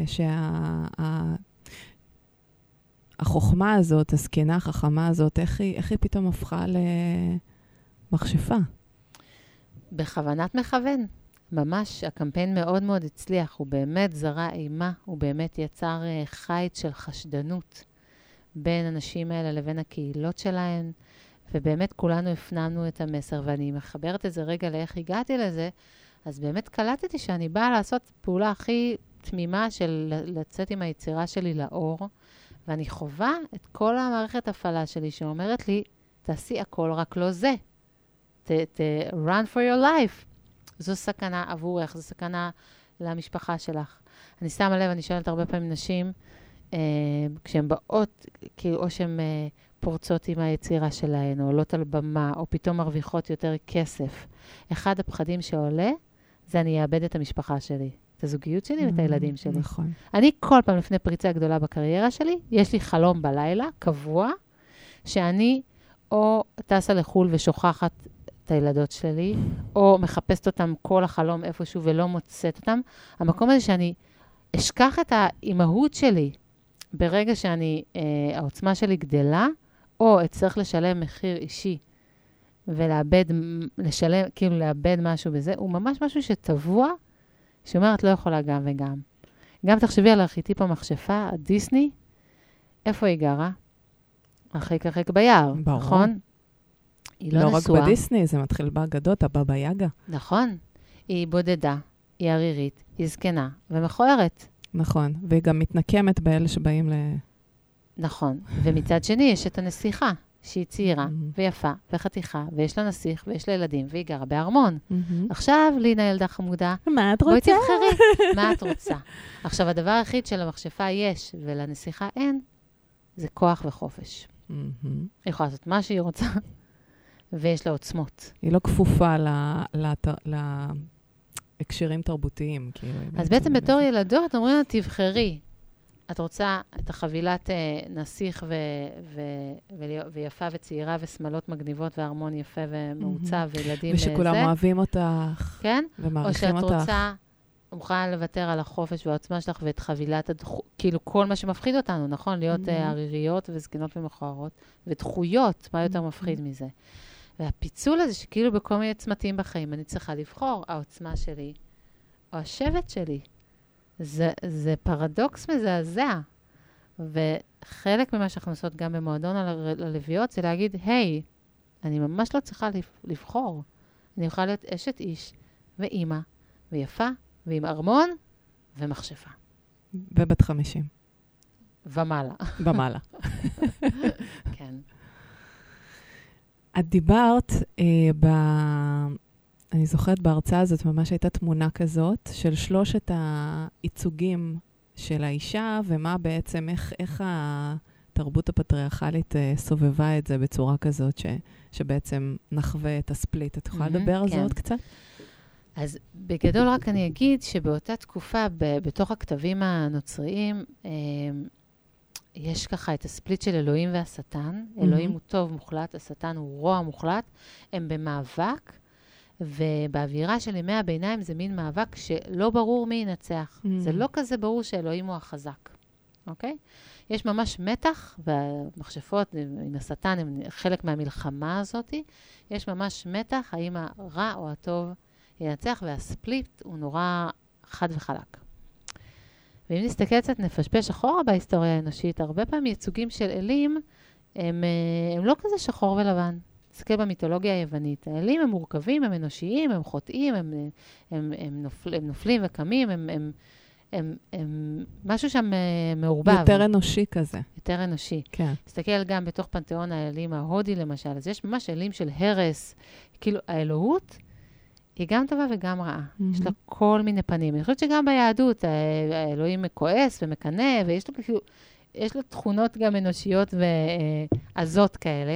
Speaker 4: החוכמה הזאת, הזקנה החכמה הזאת, איך היא פתאום הפכה למכשפה?
Speaker 6: בכוונת מכוון. ממש, הקמפיין מאוד מאוד הצליח, הוא באמת זרע אימה, הוא באמת יצר חיץ של חשדנות בין אנשים האלה לבין הקהילות שלהם, ובאמת כולנו הפנמנו את המסר, ואני מחברת את זה רגע לאיך הגעתי לזה, אז באמת קלטתי שאני באה לעשות פעולה הכי תמימה של לצאת עם היצירה שלי לאור, ואני חובה את כל המערכת הפעלה שלי שאומרת לי, תעשי הכל, רק לא זה. run for your life. זו סכנה עבורך, זו סכנה למשפחה שלך. אני שמה לב, אני שואלת הרבה פעמים נשים, כשהן באות, או שהן פורצות עם היצירה שלהן, או עולות על במה, או פתאום מרוויחות יותר כסף. אחד הפחדים שעולה, זה אני אאבד את המשפחה שלי, את הזוגיות שלי ואת הילדים שלי.
Speaker 4: נכון.
Speaker 6: אני כל פעם לפני פריצה גדולה בקריירה שלי, יש לי חלום בלילה, קבוע, שאני או טסה לחול ושוכחת את הילדות שלי, או מחפשת אותם כל החלום איפשהו ולא מוצאת אותם. המקום הזה שאני אשכח את האימהות שלי, ברגע שאני, העוצמה שלי גדלה, או אצטרך לשלם מחיר אישי, ולאבד, לשלם, כאילו לאבד משהו בזה, הוא ממש משהו שטבוע, שאומרת לא יכולה גם וגם. גם תחשבי על ארכיטיפ המכשפה, דיסני, איפה היא גרה? הרחק ביער,
Speaker 4: ברור.
Speaker 6: נכון? היא לא
Speaker 4: רק
Speaker 6: נשואה.
Speaker 4: בדיסני, זה מתחיל באגדות, הבבא יגה.
Speaker 6: נכון. היא בודדה, היא ערירית, היא זקנה ומכוערת.
Speaker 4: נכון, והיא גם מתנקמת באלה שבאים
Speaker 6: נכון. ומצד שני יש את הנסיכה, שהיא צעירה ויפה וחתיכה, ויש לה נסיך ויש לה ילדים, והיא גרה בארמון. עכשיו, לינה ילדה חמודה.
Speaker 4: מה את
Speaker 6: בואי
Speaker 4: רוצה?
Speaker 6: תבחרי, מה את רוצה? עכשיו, הדבר היחיד שלמכשפה יש ולנסיכה אין, זה כוח וחופש. היא יכולה לעשות מה שהיא רוצה, ויש לה עוצמות.
Speaker 4: היא לא כפופה להקשרים תרבותיים.
Speaker 6: אז בעצם בתור ילדות, אומרים לה, תבחרי. את רוצה את החבילת נסיך ויפה וצעירה ושמלות מגניבות והרמון יפה ומעוצב וילדים וזה.
Speaker 4: ושכולם אוהבים אותך.
Speaker 6: כן?
Speaker 4: ומעריכים אותך.
Speaker 6: או שאת רוצה, מוכנה לוותר על החופש והעוצמה שלך ואת חבילת, כאילו כל מה שמפחיד אותנו, נכון? להיות עריריות וזקנות ומכוערות ודחויות, מה יותר מפחיד מזה? והפיצול הזה שכאילו בכל מיני צמתים בחיים, אני צריכה לבחור העוצמה שלי או השבט שלי. זה פרדוקס מזעזע. וחלק ממה שאנחנו עושות גם במועדון על הלוויות, זה להגיד, היי, אני ממש לא צריכה לבחור. אני יכולה להיות אשת איש, ואימא, ויפה, ועם ארמון, ומכשפה.
Speaker 4: ובת 50.
Speaker 6: ומעלה.
Speaker 4: במעלה.
Speaker 6: כן.
Speaker 4: את דיברת, אני זוכרת בהרצאה הזאת, ממש הייתה תמונה כזאת, של 3 הייצוגים של האישה, ומה בעצם, איך התרבות הפטריארכלית סובבה את זה בצורה כזאת, שבעצם נחווה את הספליט. את יכולה לדבר על זה עוד קצת?
Speaker 6: אז בגדול רק אני אגיד שבאותה תקופה, בתוך הכתבים הנוצריים, יש ככה את הספליט של אלוהים והשטן. אלוהים הוא טוב מוחלט, השטן הוא רוע מוחלט. הם במאבק, ובאווירה של ימי הביניים זה מין מאבק שלא ברור מי ינצח. זה לא כזה ברור שאלוהים הוא החזק. אוקיי? יש ממש מתח, והמכשפות עם השטן הם חלק מהמלחמה הזאת. יש ממש מתח, האם הרע או הטוב ינצח, והספליט הוא נורא חד וחלק. ואם נסתכל קצת נפשפש אחורה בהיסטוריה האנושית, הרבה פעמים ייצוגים של אלים הם לא כזה שחור ולבן. נסתכל במיתולוגיה היוונית. האלים הם מורכבים, הם אנושיים, הם חוטאים, הם נופלים וקמים, הם משהו שם מעורבב.
Speaker 4: יותר אנושי כזה.
Speaker 6: יותר אנושי.
Speaker 4: כן.
Speaker 6: נסתכל גם בתוך פנתיאון האלים ההודי למשל, אז יש ממש אלים של הרס. כאילו, האלוהות היא גם טובה וגם רעה. יש לה כל מיני פנים. אני חושבת שגם ביהדות, האלוהים כועס ומקנא, ויש לו כאילו, יש לו תכונות גם אנושיות ועזות כאלה.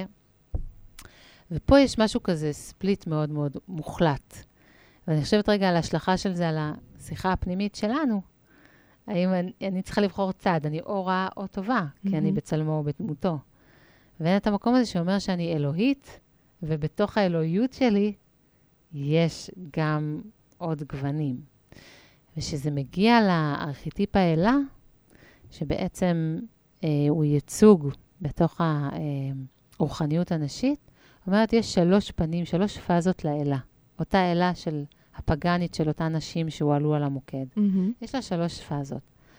Speaker 6: ופה יש משהו כזה ספליט מאוד מאוד מוחלט. ואני חושבת רגע על ההשלכה של זה, על השיחה הפנימית שלנו. האם אני צריכה לבחור צד, אני או רעה או טובה, כי אני בצלמו או בדמותו. ואין את המקום הזה שאומר שאני אלוהית, ובתוך האלוהיות שלי יש גם עוד גוונים. ושזה מגיע לארכיטיפ האלה, שבעצם הוא ייצוג בתוך הרוחניות הנשית, אומרת, יש 3 פנים, 3 פאזות לאלה. אותה אלה של הפגנית של אותן נשים שהועלו על המוקד. יש לה 3 פאזות.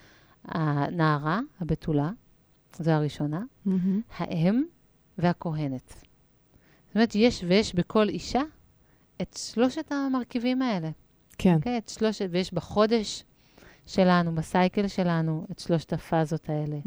Speaker 6: הנערה, הבתולה, זו הראשונה, האם והכהנת. זאת אומרת, יש בכל אישה את 3 המרכיבים האלה.
Speaker 4: כן.
Speaker 6: Okay, את 3, ויש בחודש שלנו, בסייקל שלנו, את 3 הפאזות האלה.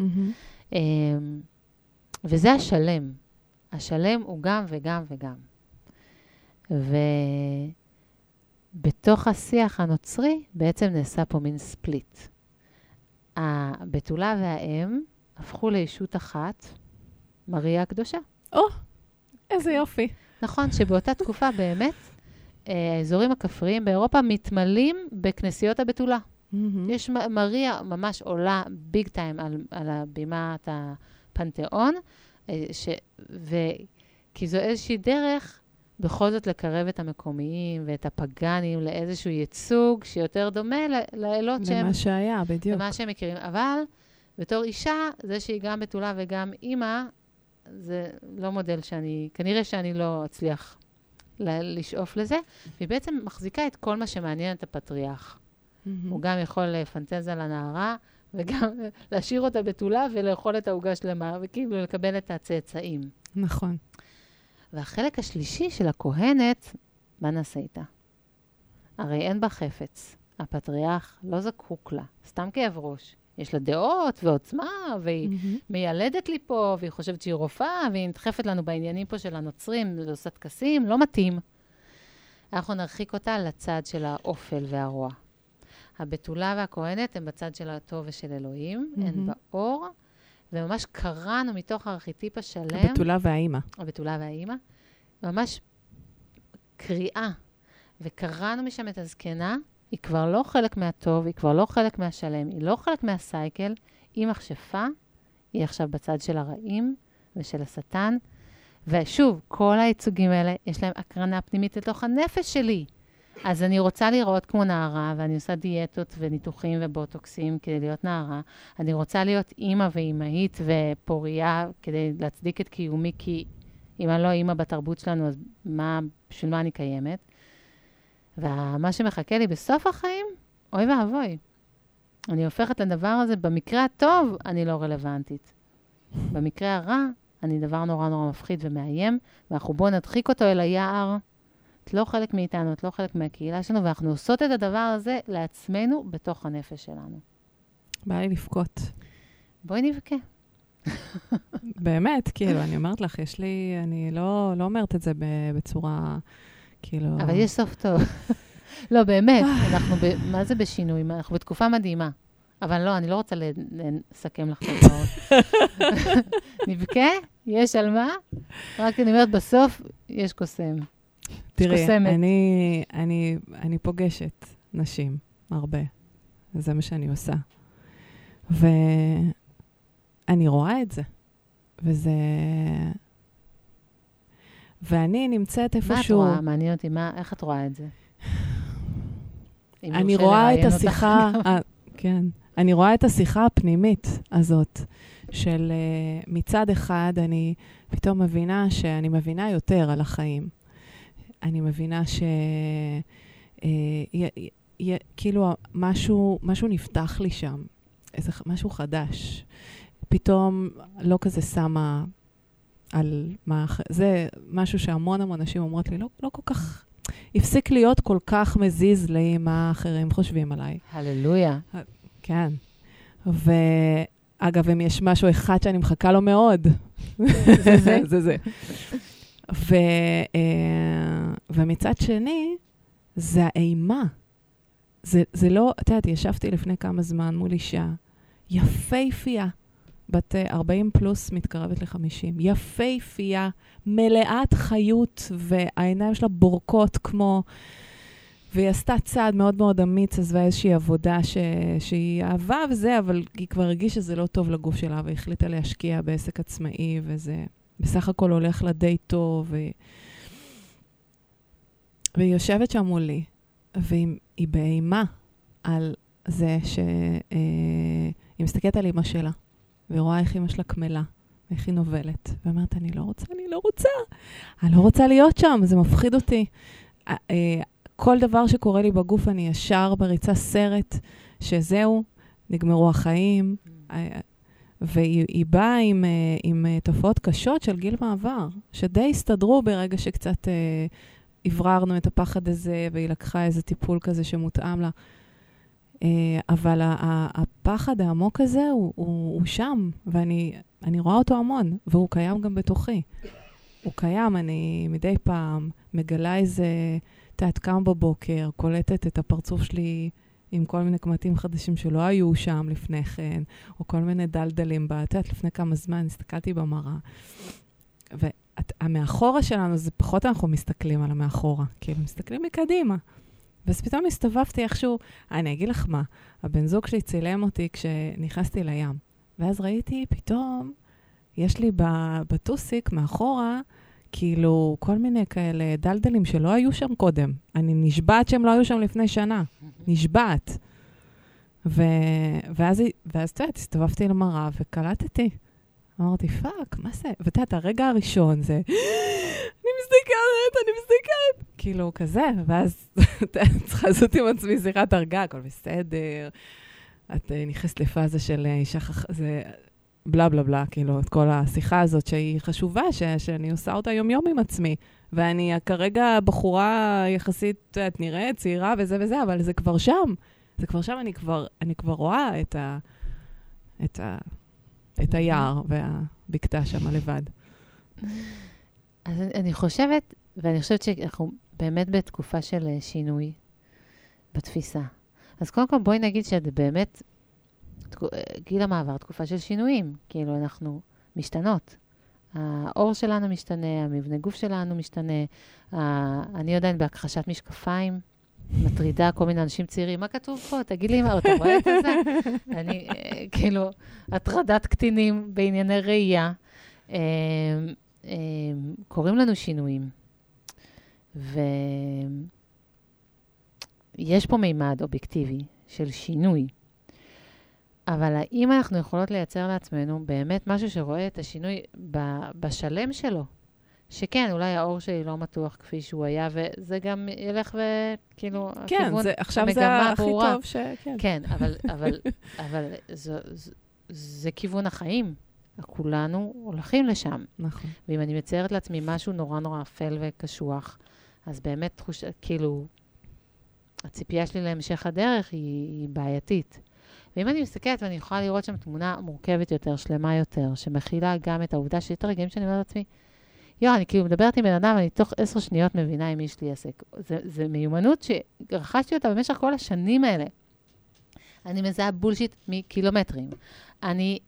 Speaker 6: וזה השלם. השלם הוא גם וגם וגם. בתוך השיח הנוצרי בעצם נעשה פה מין ספליט. הבתולה והאם הפכו לישות אחת, מריה הקדושה.
Speaker 4: איזה יופי.
Speaker 6: נכון, שבאותה תקופה באמת, האזורים הכפריים באירופה מתמלאים בכנסיות הבתולה. יש מריה ממש עולה ביג טיים על הבימת הפנתיאון, כי זו איזושהי דרך בכל זאת לקרב את המקומיים ואת הפגנים לאיזשהו ייצוג שיותר דומה לאלות שהם...
Speaker 4: למה שהיה, בדיוק.
Speaker 6: למה שהם מכירים. אבל בתור אישה, זה שהיא גם בתולה וגם אימא, זה לא מודל כנראה שאני לא אצליח לשאוף לזה, והיא בעצם מחזיקה את כל מה שמעניין את הפטריארך. הוא גם יכול לפנטז על הנערה, וגם להשאיר אותה בתולה ולאכול את העוגה שלמה, וכאילו לקבל את הצאצאים.
Speaker 4: נכון.
Speaker 6: והחלק השלישי של הכהנת, מה נעשה איתה? הרי אין בה חפץ. הפטריארך לא זקוק לה, סתם כאב ראש. יש לה דעות ועוצמה, והיא מיילדת לי פה, והיא חושבת שהיא רופאה, והיא נדחפת לנו בעניינים פה של הנוצרים, ועושה טקסים, לא מתאים. אנחנו נרחיק אותה לצד של האופל והרוע. הבתולה והכהנת הם בצד של הטוב ושל אלוהים, הן באור, וממש קראנו מתוך הארכיטיפ השלם.
Speaker 4: הבתולה והאימא.
Speaker 6: הבתולה והאימא. ממש קריאה. וקראנו משם את הזקנה, היא כבר לא חלק מהטוב, היא כבר לא חלק מהשלם, היא לא חלק מהסייקל, היא מכשפה, היא עכשיו בצד של הרעים ושל השטן. ושוב, כל הייצוגים האלה, יש להם הקרנה פנימית לתוך הנפש שלי. אז אני רוצה לראות כמו נערה, ואני עושה דיאטות וניתוחים ובוטוקסים כדי להיות נערה. אני רוצה להיות אימא ואימהית ופוריה כדי להצדיק את קיומי, כי אם אני לא אימא בתרבות שלנו, אז בשביל מה אני קיימת? ומה שמחכה לי בסוף החיים, אוי ואבוי. אני הופכת לדבר הזה, במקרה הטוב, אני לא רלוונטית. במקרה הרע, אני דבר נורא נורא מפחיד ומאיים, ואנחנו בואו נדחיק אותו אל היער. את לא חלק מאיתנו, את לא חלק מהקהילה שלנו, ואנחנו עושות את הדבר הזה לעצמנו בתוך הנפש שלנו.
Speaker 4: בא לי לבכות.
Speaker 6: בואי נבכה.
Speaker 4: באמת, כאילו, אני אומרת לך, אני לא אומרת את זה בצורה, כאילו...
Speaker 6: אבל יש סוף טוב. לא, באמת, מה זה בשינוי? אנחנו בתקופה מדהימה. אבל לא, אני לא רוצה לסכם לך את הדעות. נבכה? יש על מה? רק אני אומרת, בסוף יש קוסם.
Speaker 4: תראי, אני פוגשת נשים, הרבה. וזה מה שאני עושה. ואני רואה את זה. ואני נמצאת איפשהו...
Speaker 6: מה את רואה? מעניין אותי, איך את רואה את זה?
Speaker 4: אני רואה את השיחה... כן. אני רואה את השיחה הפנימית הזאת, של מצד אחד אני פתאום מבינה שאני מבינה יותר על החיים. אני מבינה כאילו משהו נפתח לי שם, משהו חדש. פתאום לא כזה שמה על מה אחר. זה משהו שהמון אנשים אומרות לי, לא כל כך, הפסיק להיות כל כך מזיז לי מה אחרים חושבים עליי.
Speaker 6: הללויה.
Speaker 4: כן. ואגב, אם יש משהו אחד שאני מחכה לו מאוד, זה זה. ומצד שני, זה האימה. זה לא, את יודעת, ישבתי לפני כמה זמן מול אישה, יפהפייה, בת 40 פלוס מתקרבת ל-50, יפהפייה, מלאת חיות, והעיניים שלה בורקות כמו... והיא עשתה צעד מאוד מאוד אמיץ, עזבה איזושהי עבודה שהיא אהבה וזה, אבל היא כבר הרגישה שזה לא טוב לגוף שלה, והחליטה להשקיע בעסק עצמאי, וזה בסך הכל הולך לה די טוב, והיא יושבת שם מולי, והיא באימה על זה שהיא מסתכלת על אמא שלה, ורואה איך אמא שלה קמלה, ואיך היא נובלת, ואומרת, אני לא רוצה להיות שם, זה מפחיד אותי. כל דבר שקורה לי בגוף, אני ישר בריצה סרט, שזהו, נגמרו החיים, והיא באה עם תופעות קשות של גיל מעבר, שדי הסתדרו ברגע שקצת הבררנו את הפחד הזה, והיא לקחה איזה טיפול כזה שמותאם לה. אבל הפחד העמוק הזה הוא שם, ואני רואה אותו המון, והוא קיים גם בתוכי. הוא קיים, אני מדי פעם מגלה איזה את קם בבוקר, קולטת את הפרצוף שלי עם כל מיני קמטים חדשים שלא היו שם לפני כן, או כל מיני דלדלים בה. את יודעת, לפני כמה זמן הסתכלתי במראה. והמאחורה שלנו, זה פחות אנחנו מסתכלים על המאחורה, כאילו מסתכלים מקדימה. ואז פתאום הסתובבתי איכשהו, אני אגיד לך מה, הבן זוג שלי צילם אותי כשנכנסתי לים. ואז ראיתי פתאום, יש לי בטוסיק מאחורה, כאילו כל מיני כאלה דלדלים שלא היו שם קודם. אני נשבעת שהם לא היו שם לפני שנה. נשבעת. ואז הסתובבתי למראה וקלטתי. אמרתי, פאק, מה זה? ותעת, הרגע הראשון זה, אני מסתכלת. כאילו, כזה. ואז צריכה לעשות עם עצמי שיחת הרגעה, הכל בסדר. את נכנסת לפאזה של אישה זה בלה בלה בלה, כאילו, את כל השיחה הזאת שהיא חשובה, שאני עושה אותה יום-יום עם עצמי. ואני כרגע בחורה יחסית, את נראית, צעירה וזה וזה, אבל זה כבר שם. זה כבר שם, אני כבר רואה את היער והבקתה שם לבד.
Speaker 6: אז אני חושבת, ואני חושבת שאנחנו באמת בתקופה של שינוי בתפיסה. אז קודם כל בואי נגיד שזה באמת, גיל המעבר, תקופה של שינויים. כאילו אנחנו משתנות. האור שלנו משתנה, המבנה גוף שלנו משתנה. אני יודעת בהכחשת משקפיים, מטרידה כל מיני אנשים צעירים. מה כתוב פה? תגיד לי מה, אתה רואה את זה? אני, כאילו, הטרדת קטינים בענייני ראייה. קוראים לנו שינויים. ויש פה מימד אובייקטיבי של שינוי. אבל האם אנחנו יכולות לייצר לעצמנו באמת משהו שרואה את השינוי בשלם שלו? שכן, אולי האור שלי לא מתוח כפי שהוא היה, וזה גם ילך וכאילו,
Speaker 4: כן, עכשיו זה הכי טוב שכן.
Speaker 6: כן, אבל זה כיוון החיים. כולנו הולכים לשם.
Speaker 4: נכון.
Speaker 6: ואם אני מציירת לעצמי משהו נורא נורא אפל וקשוח, אז באמת תחושה, כאילו, הציפייה שלי להמשך הדרך היא בעייתית. ואם אני מסתכלת ואני יכולה לראות שם תמונה מורכבת יותר, שלמה יותר, שמכילה גם את העובדה שיש את הרגעים שאני אומרת לעצמי, אני כאילו מדברת עם בן אדם, ואני תוך 10 שניות מבינה עם מי יש לי עסק. זה מיומנות שרכשתי אותה במשך כל השנים האלה. אני מזהה בולשיט מקילומטרים. אני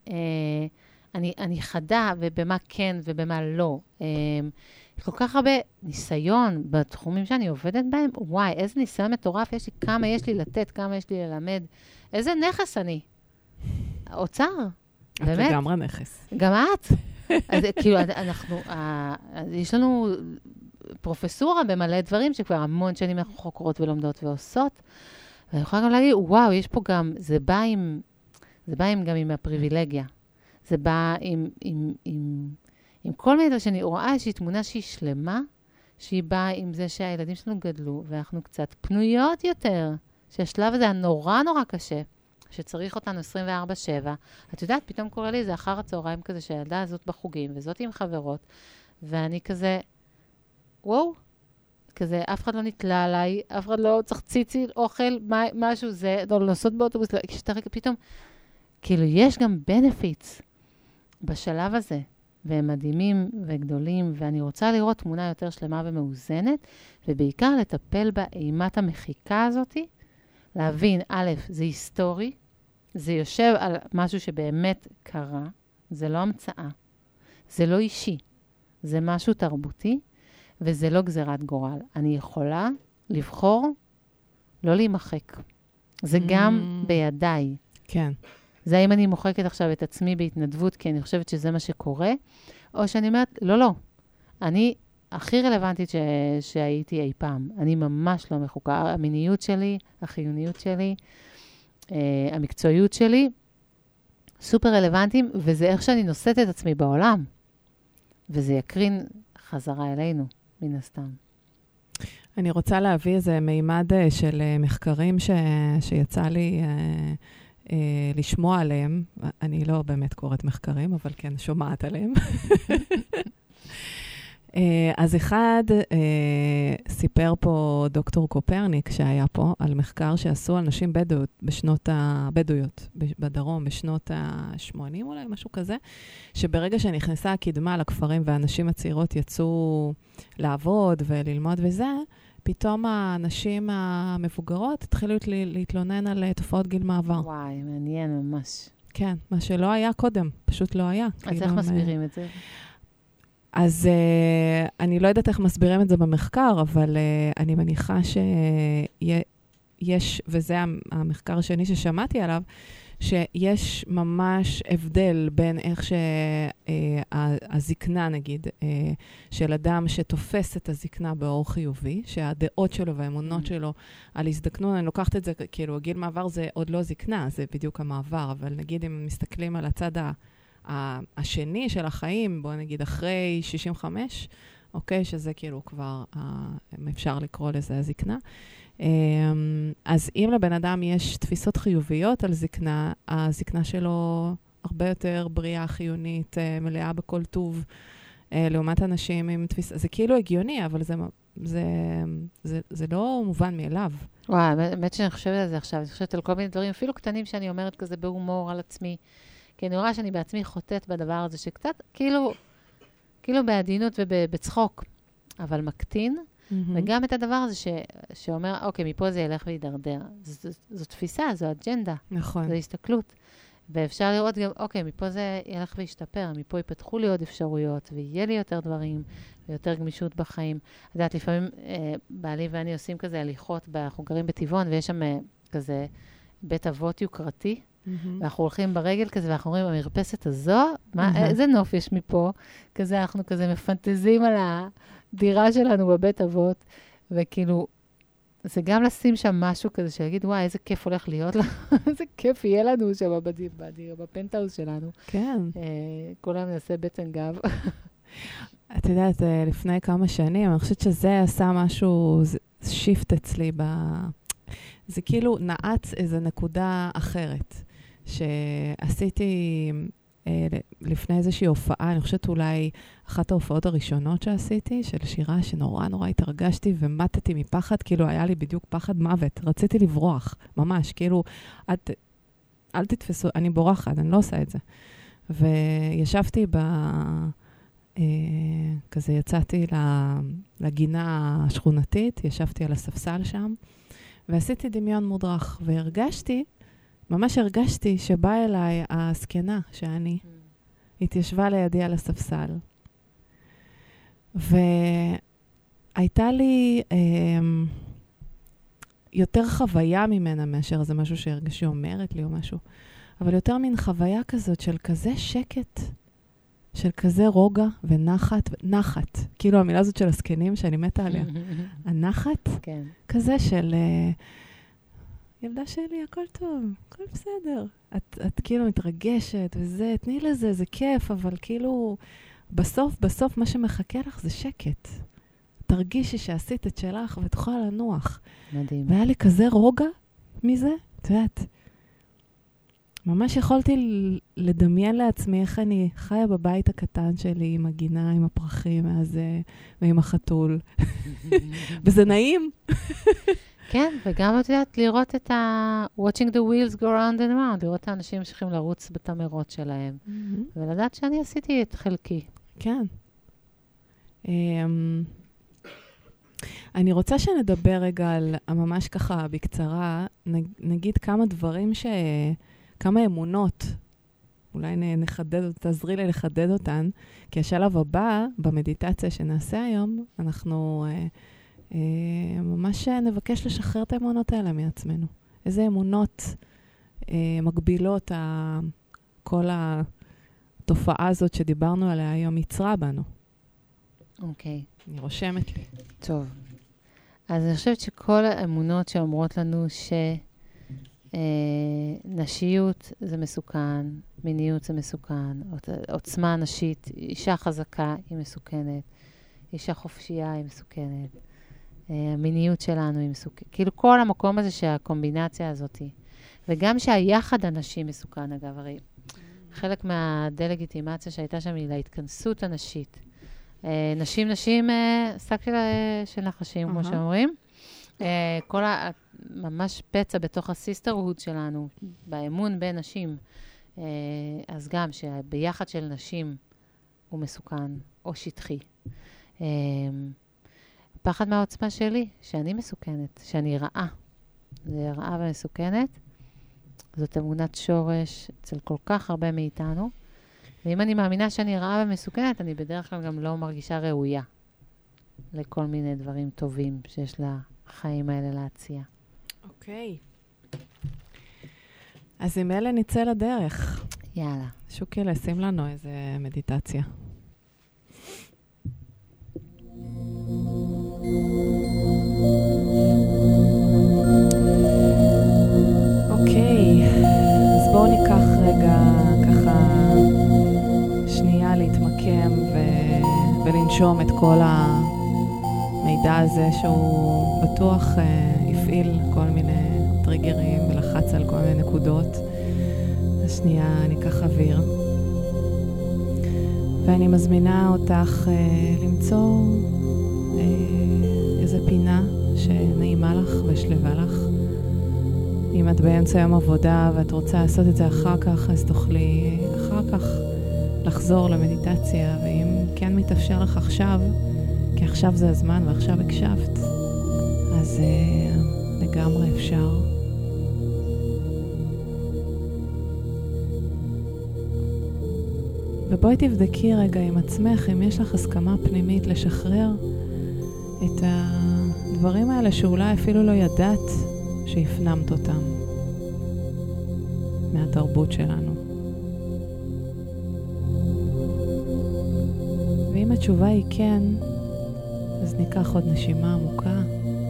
Speaker 6: חדה ובמה כן ובמה לא. כל כך הרבה ניסיון בתחומים שאני עובדת בהם, וואי, איזה ניסיון מטורף יש לי, כמה יש לי לתת, כמה יש לי ללמד. איזה נכס אני. אוצר.
Speaker 4: את לגמרי נכס.
Speaker 6: גם את. אז כאילו, יש לנו פרופסורה במלא דברים שכבר המון שנים אנחנו חוקרות ולומדות ועושות. ואני יכולה גם להגיד, וואו, יש פה גם, זה בא גם עם הפריבילגיה. זה בא עם כל מיני דבר שאני רואה איזושהי תמונה שהיא שלמה, שהיא באה עם זה שהילדים שלנו גדלו, ואנחנו קצת פנויות יותר, שהשלב הזה הנורא נורא קשה, שצריך אותנו 24/7. את יודעת, פתאום קורה לי זה אחר הצהריים כזה, שהילדה הזאת בחוגים, וזאת עם חברות, ואני כזה, וואו, כזה, אף אחד לא נתלה עליי, אף אחד לא צריך ציצי, אוכל, משהו, זה, לא לעשות באוטובוס, כשאתה רגע, פתאום, כאילו, יש גם benefits בשלב הזה, והם מדהימים וגדולים, ואני רוצה לראות תמונה יותר שלמה ומאוזנת, ובעיקר לטפל באימת המחיקה הזאת, להבין, א', זה היסטורי, זה יושב על משהו שבאמת קרה, זה לא המצאה, זה לא אישי, זה משהו תרבותי, וזה לא גזירת גורל. אני יכולה לבחור לא להימחק. זה גם בידיי.
Speaker 4: כן.
Speaker 6: זה אם אני מוחקת עכשיו את עצמי בהתנדבות, כי אני חושבת שזה מה שקורה, או שאני אומרת, לא. אני הכי רלוונטית שהייתי אי פעם. אני ממש לא מחוקה. המיניות שלי, החיוניות שלי, המקצועיות שלי, סופר רלוונטיים, וזה איך שאני נושאת את עצמי בעולם. וזה יקרין חזרה אלינו, מן הסתם.
Speaker 4: אני רוצה להביא איזה מימד של מחקרים שיצא לי לשמוע עליהם. אני לא באמת קוראת מחקרים, אבל כן שומעת עליהם. אז אחד סיפר פה דוקטור קופרניק שהיה פה, על מחקר שעשו על נשים בדואיות בדרום בשנות ה-80 אולי, משהו כזה, שברגע שנכנסה הקדמה לכפרים והנשים הצעירות יצאו לעבוד וללמוד וזה, פתאום האנשים המבוגרות התחילו להתלונן על תופעות גיל מעבר.
Speaker 6: וואי, מעניין ממש.
Speaker 4: כן, מה שלא היה קודם, פשט לא היה.
Speaker 6: אז איך מסבירים את זה?
Speaker 4: אז אני לא יודעת איך מסבירים את זה במחקר, אבל אני מניחה שיש, וזה המחקר השני ששמעתי עליו, שיש ממש הבדל בין איך שהזקנה, נגיד, של אדם שתופס את הזקנה באור חיובי, שהדעות שלו והאמונות שלו על הזדקנות, אני לוקחת את זה, כאילו, הגיל מעבר זה עוד לא זקנה, זה בדיוק המעבר, אבל נגיד אם מסתכלים על הצד השני של החיים, בוא נגיד אחרי 65, אוקיי, שזה כאילו כבר, אפשר לקרוא לזה הזקנה, אז אם לבן אדם יש תפיסות חיוביות על זקנה, הזקנה שלו הרבה יותר בריאה, חיונית, מלאה בכל טוב, לעומת אנשים עם תפיסה, זה כאילו הגיוני, אבל זה לא מובן מאליו.
Speaker 6: וואי, האמת שאני חושבת על זה עכשיו, אני חושבת על כל מיני דברים, אפילו קטנים שאני אומרת כזה בהומור על עצמי, כי אני רואה שאני בעצמי חוטאת בדבר הזה, שקצת כאילו בעדינות ובצחוק, אבל מקטין, וגם את הדבר הזה שאומר, אוקיי, מפה זה ילך וידרדר. זו תפיסה, זו אג'נדה. נכון. זו הסתכלות. ואפשר לראות גם, אוקיי, מפה זה ילך וישתפר, מפה ייפתחו לי עוד אפשרויות, ויהיה לי יותר דברים, ויותר גמישות בחיים. את יודעת, לפעמים בעלי ואני עושים כזה הליכות, אנחנו גרים בטבעון, ויש שם כזה בית אבות יוקרתי, ואנחנו הולכים ברגל כזה, ואנחנו אומרים, המרפסת הזו, איזה נוף יש מפה? כזה, אנחנו כזה מפנטזים על הדירה שלנו בבית אבות, וכאילו, זה גם לשים שם משהו כזה, שיגיד, וואי, איזה כיף הולך להיות לך, איזה כיף יהיה לנו שם בפנטהאוס שלנו.
Speaker 4: כן.
Speaker 6: כולם נעשה בטן גב.
Speaker 4: את יודעת, לפני כמה שנים, אני חושבת שזה עשה משהו, שיפט אצלי זה כאילו נעץ איזו נקודה אחרת, שעשיתי לפני איזושהי הופעה, אני חושבת אולי אחת ההופעות הראשונות שעשיתי, של שירה שנורא נורא התרגשתי ומתתי מפחד, כאילו היה לי בדיוק פחד מוות, רציתי לברוח, ממש, כאילו, אל תתפסו, אני בורחת, אני לא עושה את זה. וישבתי כזה יצאתי לגינה השכונתית, ישבתי על הספסל שם, ועשיתי דמיון מודרך, ממש הרגשתי שבאה אליי הזקנה שאני, התיישבה לידי על הספסל. והייתה לי יותר חוויה ממנה מאשר זה משהו שהרגשי אומרת לי או משהו, אבל יותר מין חוויה כזאת של כזה שקט, של כזה רוגע ונחת, כאילו המילה הזאת של הזקנים שאני מתה עליה. הנחת,
Speaker 6: כן.
Speaker 4: כזה של ילדה שלי, הכל טוב, הכל בסדר. את כאילו מתרגשת וזה, תני לזה, זה כיף, אבל כאילו בסוף מה שמחכה לך זה שקט. תרגישי שעשית את שלך ותוכל לנוח.
Speaker 6: מדהים.
Speaker 4: והיה לי כזה רוגע מזה, את יודעת, ממש יכולתי לדמיין לעצמי איך אני חיה בבית הקטן שלי עם הגינה, עם הפרחים הזה, ועם החתול. וזה נעים.
Speaker 6: כן, וגם את יודעת לראות את watching the wheels go round and round, לראות את האנשים שצריכים לרוץ בתמרות שלהם, ולדעת שאני עשיתי את חלקי.
Speaker 4: כן. אני רוצה שנדבר רגע על, ממש ככה בקצרה, נגיד כמה דברים כמה אמונות, אולי תעזרי לי לחדד אותן, כי השלב הבא במדיטציה שנעשה היום, אנחנו ממש נבקש לשחרר את האמונות האלה מעצמנו. איזה אמונות מגבילות כל התופעה הזאת שדיברנו עליה היום יצרה בנו.
Speaker 6: אוקיי.
Speaker 4: אני רושמת לי.
Speaker 6: טוב. אז אני חושבת שכל האמונות שאומרות לנו נשיות זה מסוכן, מיניות זה מסוכן, עוצמה נשית, אישה חזקה היא מסוכנת, אישה חופשייה היא מסוכנת, המיניות שלנו היא מסוכנת. כאילו כל המקום הזה שהקומבינציה הזאת היא. וגם שהיחד הנשי מסוכן, אגב, הרי חלק מהדלגיטימציה שהייתה שם היא להתכנסות הנשית. נשים, שק של נחשים, כמו שאומרים. כל ממש פצע בתוך הסיסטרהוד שלנו, באמון בין נשים. אז גם שביחד של נשים הוא מסוכן או שטחי. פחד מהעוצמה שלי, שאני מסוכנת, שאני רעה. זה רעה ומסוכנת. זאת אמונת שורש אצל כל כך הרבה מאיתנו. ואם אני מאמינה שאני רעה ומסוכנת, אני בדרך כלל גם לא מרגישה ראויה לכל מיני דברים טובים שיש לחיים האלה להציע.
Speaker 4: אוקיי. אז עם אלה נצא לדרך.
Speaker 6: יאללה.
Speaker 4: שוקי, לשים לנו איזה מדיטציה. אוקיי, אז בואו ניקח רגע ככה שנייה להתמקם ולנשום את כל המידע הזה שהוא בטוח הפעיל כל מיני טריגרים ולחץ על כל מיני נקודות. אז שנייה ניקח אוויר. ואני מזמינה אותך למצוא איזה פינה שנעימה לך ושלווה לך. אם את באמצע יום עבודה ואת רוצה לעשות את זה אחר כך, אז תוכלי אחר כך לחזור למדיטציה, ואם כן מתאפשר לך עכשיו, כי עכשיו זה הזמן ועכשיו הקשבת, אז לגמרי אפשר. ובואי תבדקי רגע עם עצמך אם יש לך הסכמה פנימית לשחרר את הדברים האלה שאולי אפילו לא ידעת שהפנמת אותם מהתרבות שלנו. ואם התשובה היא כן, אז ניקח עוד נשימה עמוקה.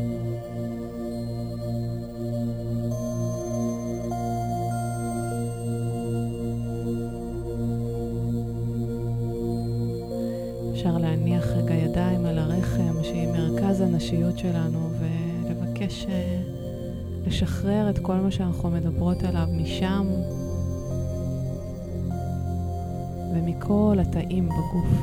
Speaker 4: אפשר להניח רגע ידיים על הרחם שהיא מרכז הנשיות שלנו ולבקש לשחרר את כל מה שאנחנו מדברות עליו משם ומכל התאים בגוף.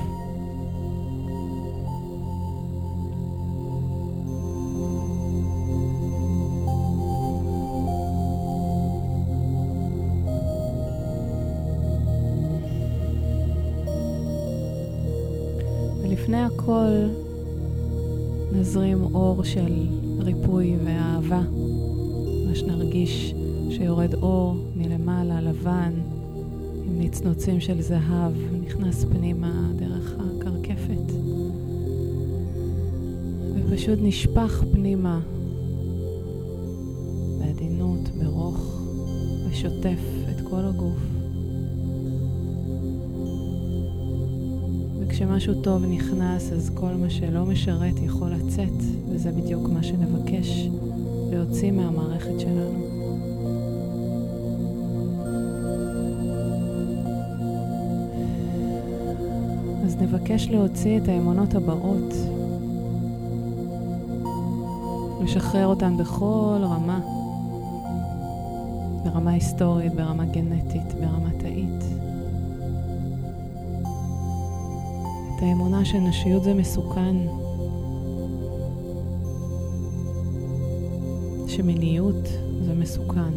Speaker 4: ולפני הכל נזרים אור של ריפוי ואהבה. שנרגיש שיורד אור מלמעלה לבן עם נצנוצים של זהב נכנס פנימה דרך הקרקפת ופשוט נשפך פנימה בעדינות, ברוך ושוטף את כל הגוף. וכשמשהו טוב נכנס אז כל מה שלא משרת יכול לצאת, וזה בדיוק מה שנבקש להוציא מהמערכת שלנו. אז נבקש להוציא את האמונות הבאות, לשחרר אותן בכל רמה, ברמה היסטורית, ברמה גנטית, ברמה תאית. את האמונה שנשיות זה מסוכן, שמיניות זה מסוכן,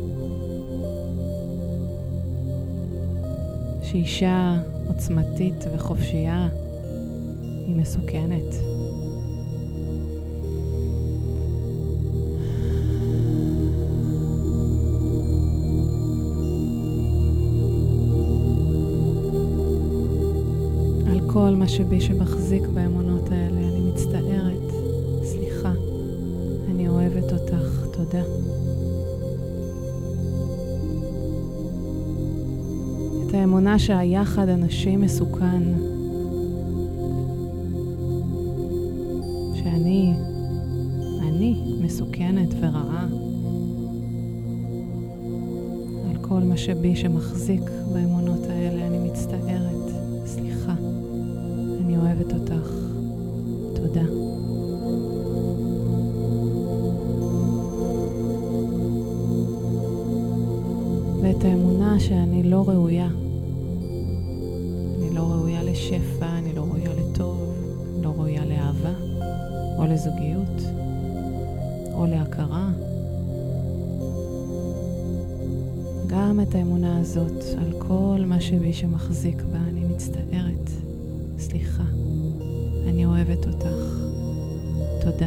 Speaker 4: שאישה עוצמתית וחופשייה היא מסוכנת. על כל מה שבי שמחזיק באמונות האלה אני מצטערת, סליחה, אני אוהבת אותך, תודה. את האמונה שהיחד אנשי מסוכן, שאני מסוכנת ורעה. על כל מה שבי שמחזיק באמונות האלה אני מצטערת, סליחה, אני אוהבת אותך, תודה. ואת האמונה שאני לא ראויה. אני לא ראויה לשפע, אני לא ראויה לטוב, אני לא ראויה לאהבה, או לזוגיות, או להכרה. גם את האמונה הזאת, על כל מה שבי שמחזיק בה, אני מצטערת. סליחה, אני אוהבת אותך, תודה.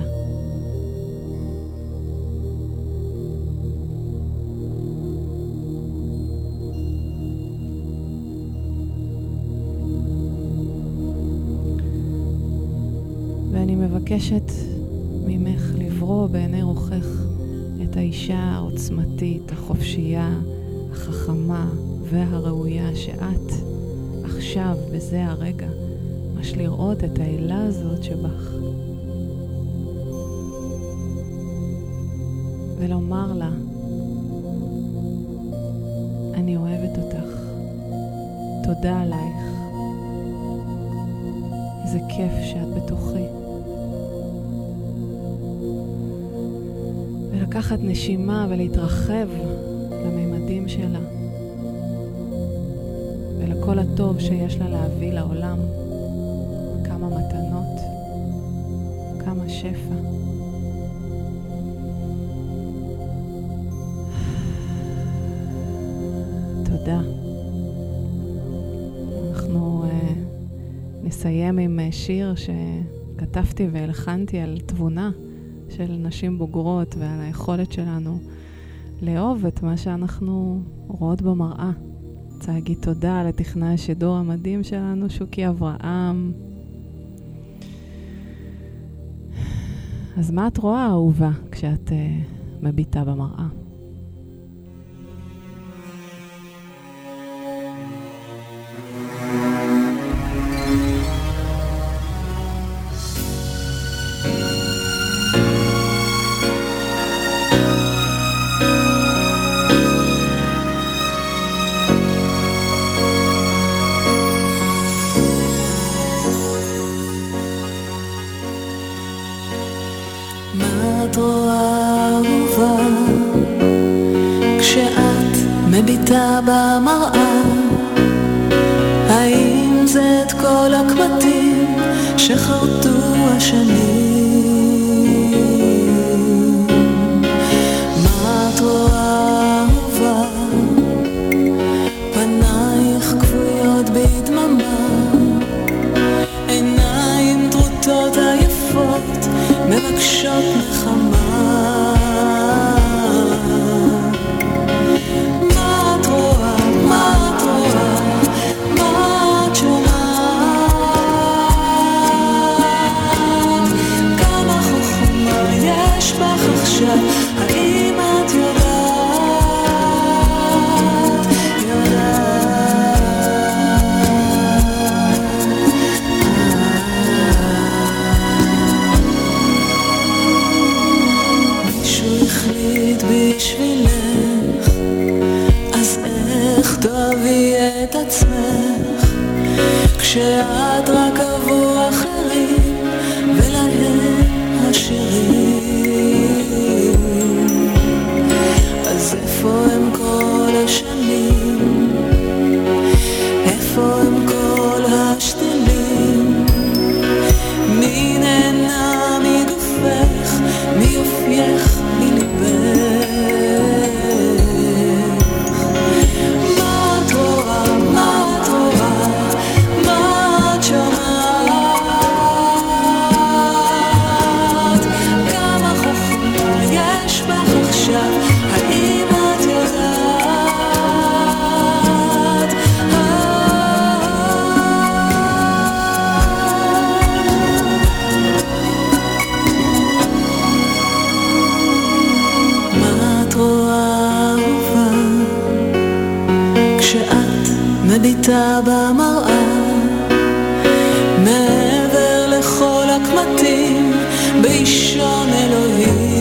Speaker 4: ואני מבקשת ממך לברוא בעיני רוחך את האישה העוצמתית, החופשייה, החכמה והראויה שאת עכשיו, בזה הרגע, ממש לראות את האלה הזאת שבך. ולומר לה, אני אוהבת אותך, תודה עלייך, איזה כיף שאת בתוכי. ולקחת נשימה ולהתרחב לממדים שלה ולכל הטוב שיש לה להביא לעולם. כמה מתנות, כמה שפע. תודה. אנחנו נסיים עם שיר שכתבתי והלחנתי על תבונה של נשים בוגרות ועל היכולת שלנו לאהוב את מה שאנחנו רואות במראה. רוצה להגיד תודה לטכנאי השידור המדהים שלנו, שוקי אברהם. אז מה את רואה, אהובה, כשאת מביטה במראה?
Speaker 3: מביטה במראה, האם זה את כל הקמטים שחרטו השנים? מה את רואה אהובה? פנייך כבויות בדממה, עיניים טרוטות עייפות מבקשות נחמה. האם את יודעת, מישהו החליט בשבילך, אז איך תאהבי את עצמך כשאת רק עבור אחרים ולהם השירים? אז איפה הם כל השנים? איפה הם כל השתילים? מי נהנה מגופך, מיופייך, מליבך? מה את רואה, מה את רואה, מה את שומעת? כמה חוכמה יש בך עכשיו, האם את יודעת? מה את רואה אהובה כשאת מביטה במראה, מעבר לכל הקמטים באישון אלוהים?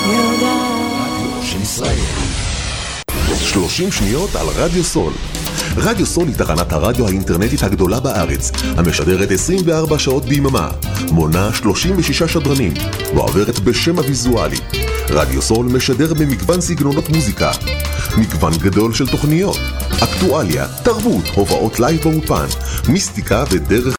Speaker 1: שניות על רדיו סול. רדיו סול היא תחנת הרדיו האינטרנטית הגדולה בארץ, המשדרת 24 שעות ביממה, מונה 36 שדרנים, ועוברת בשם הוויזואלי. רדיו סול משדר במגוון סגנונות מוזיקה, מגוון גדול של תוכניות, אקטואליה, תרבות, הובאות לייב באופן, מיסטיקה ודרך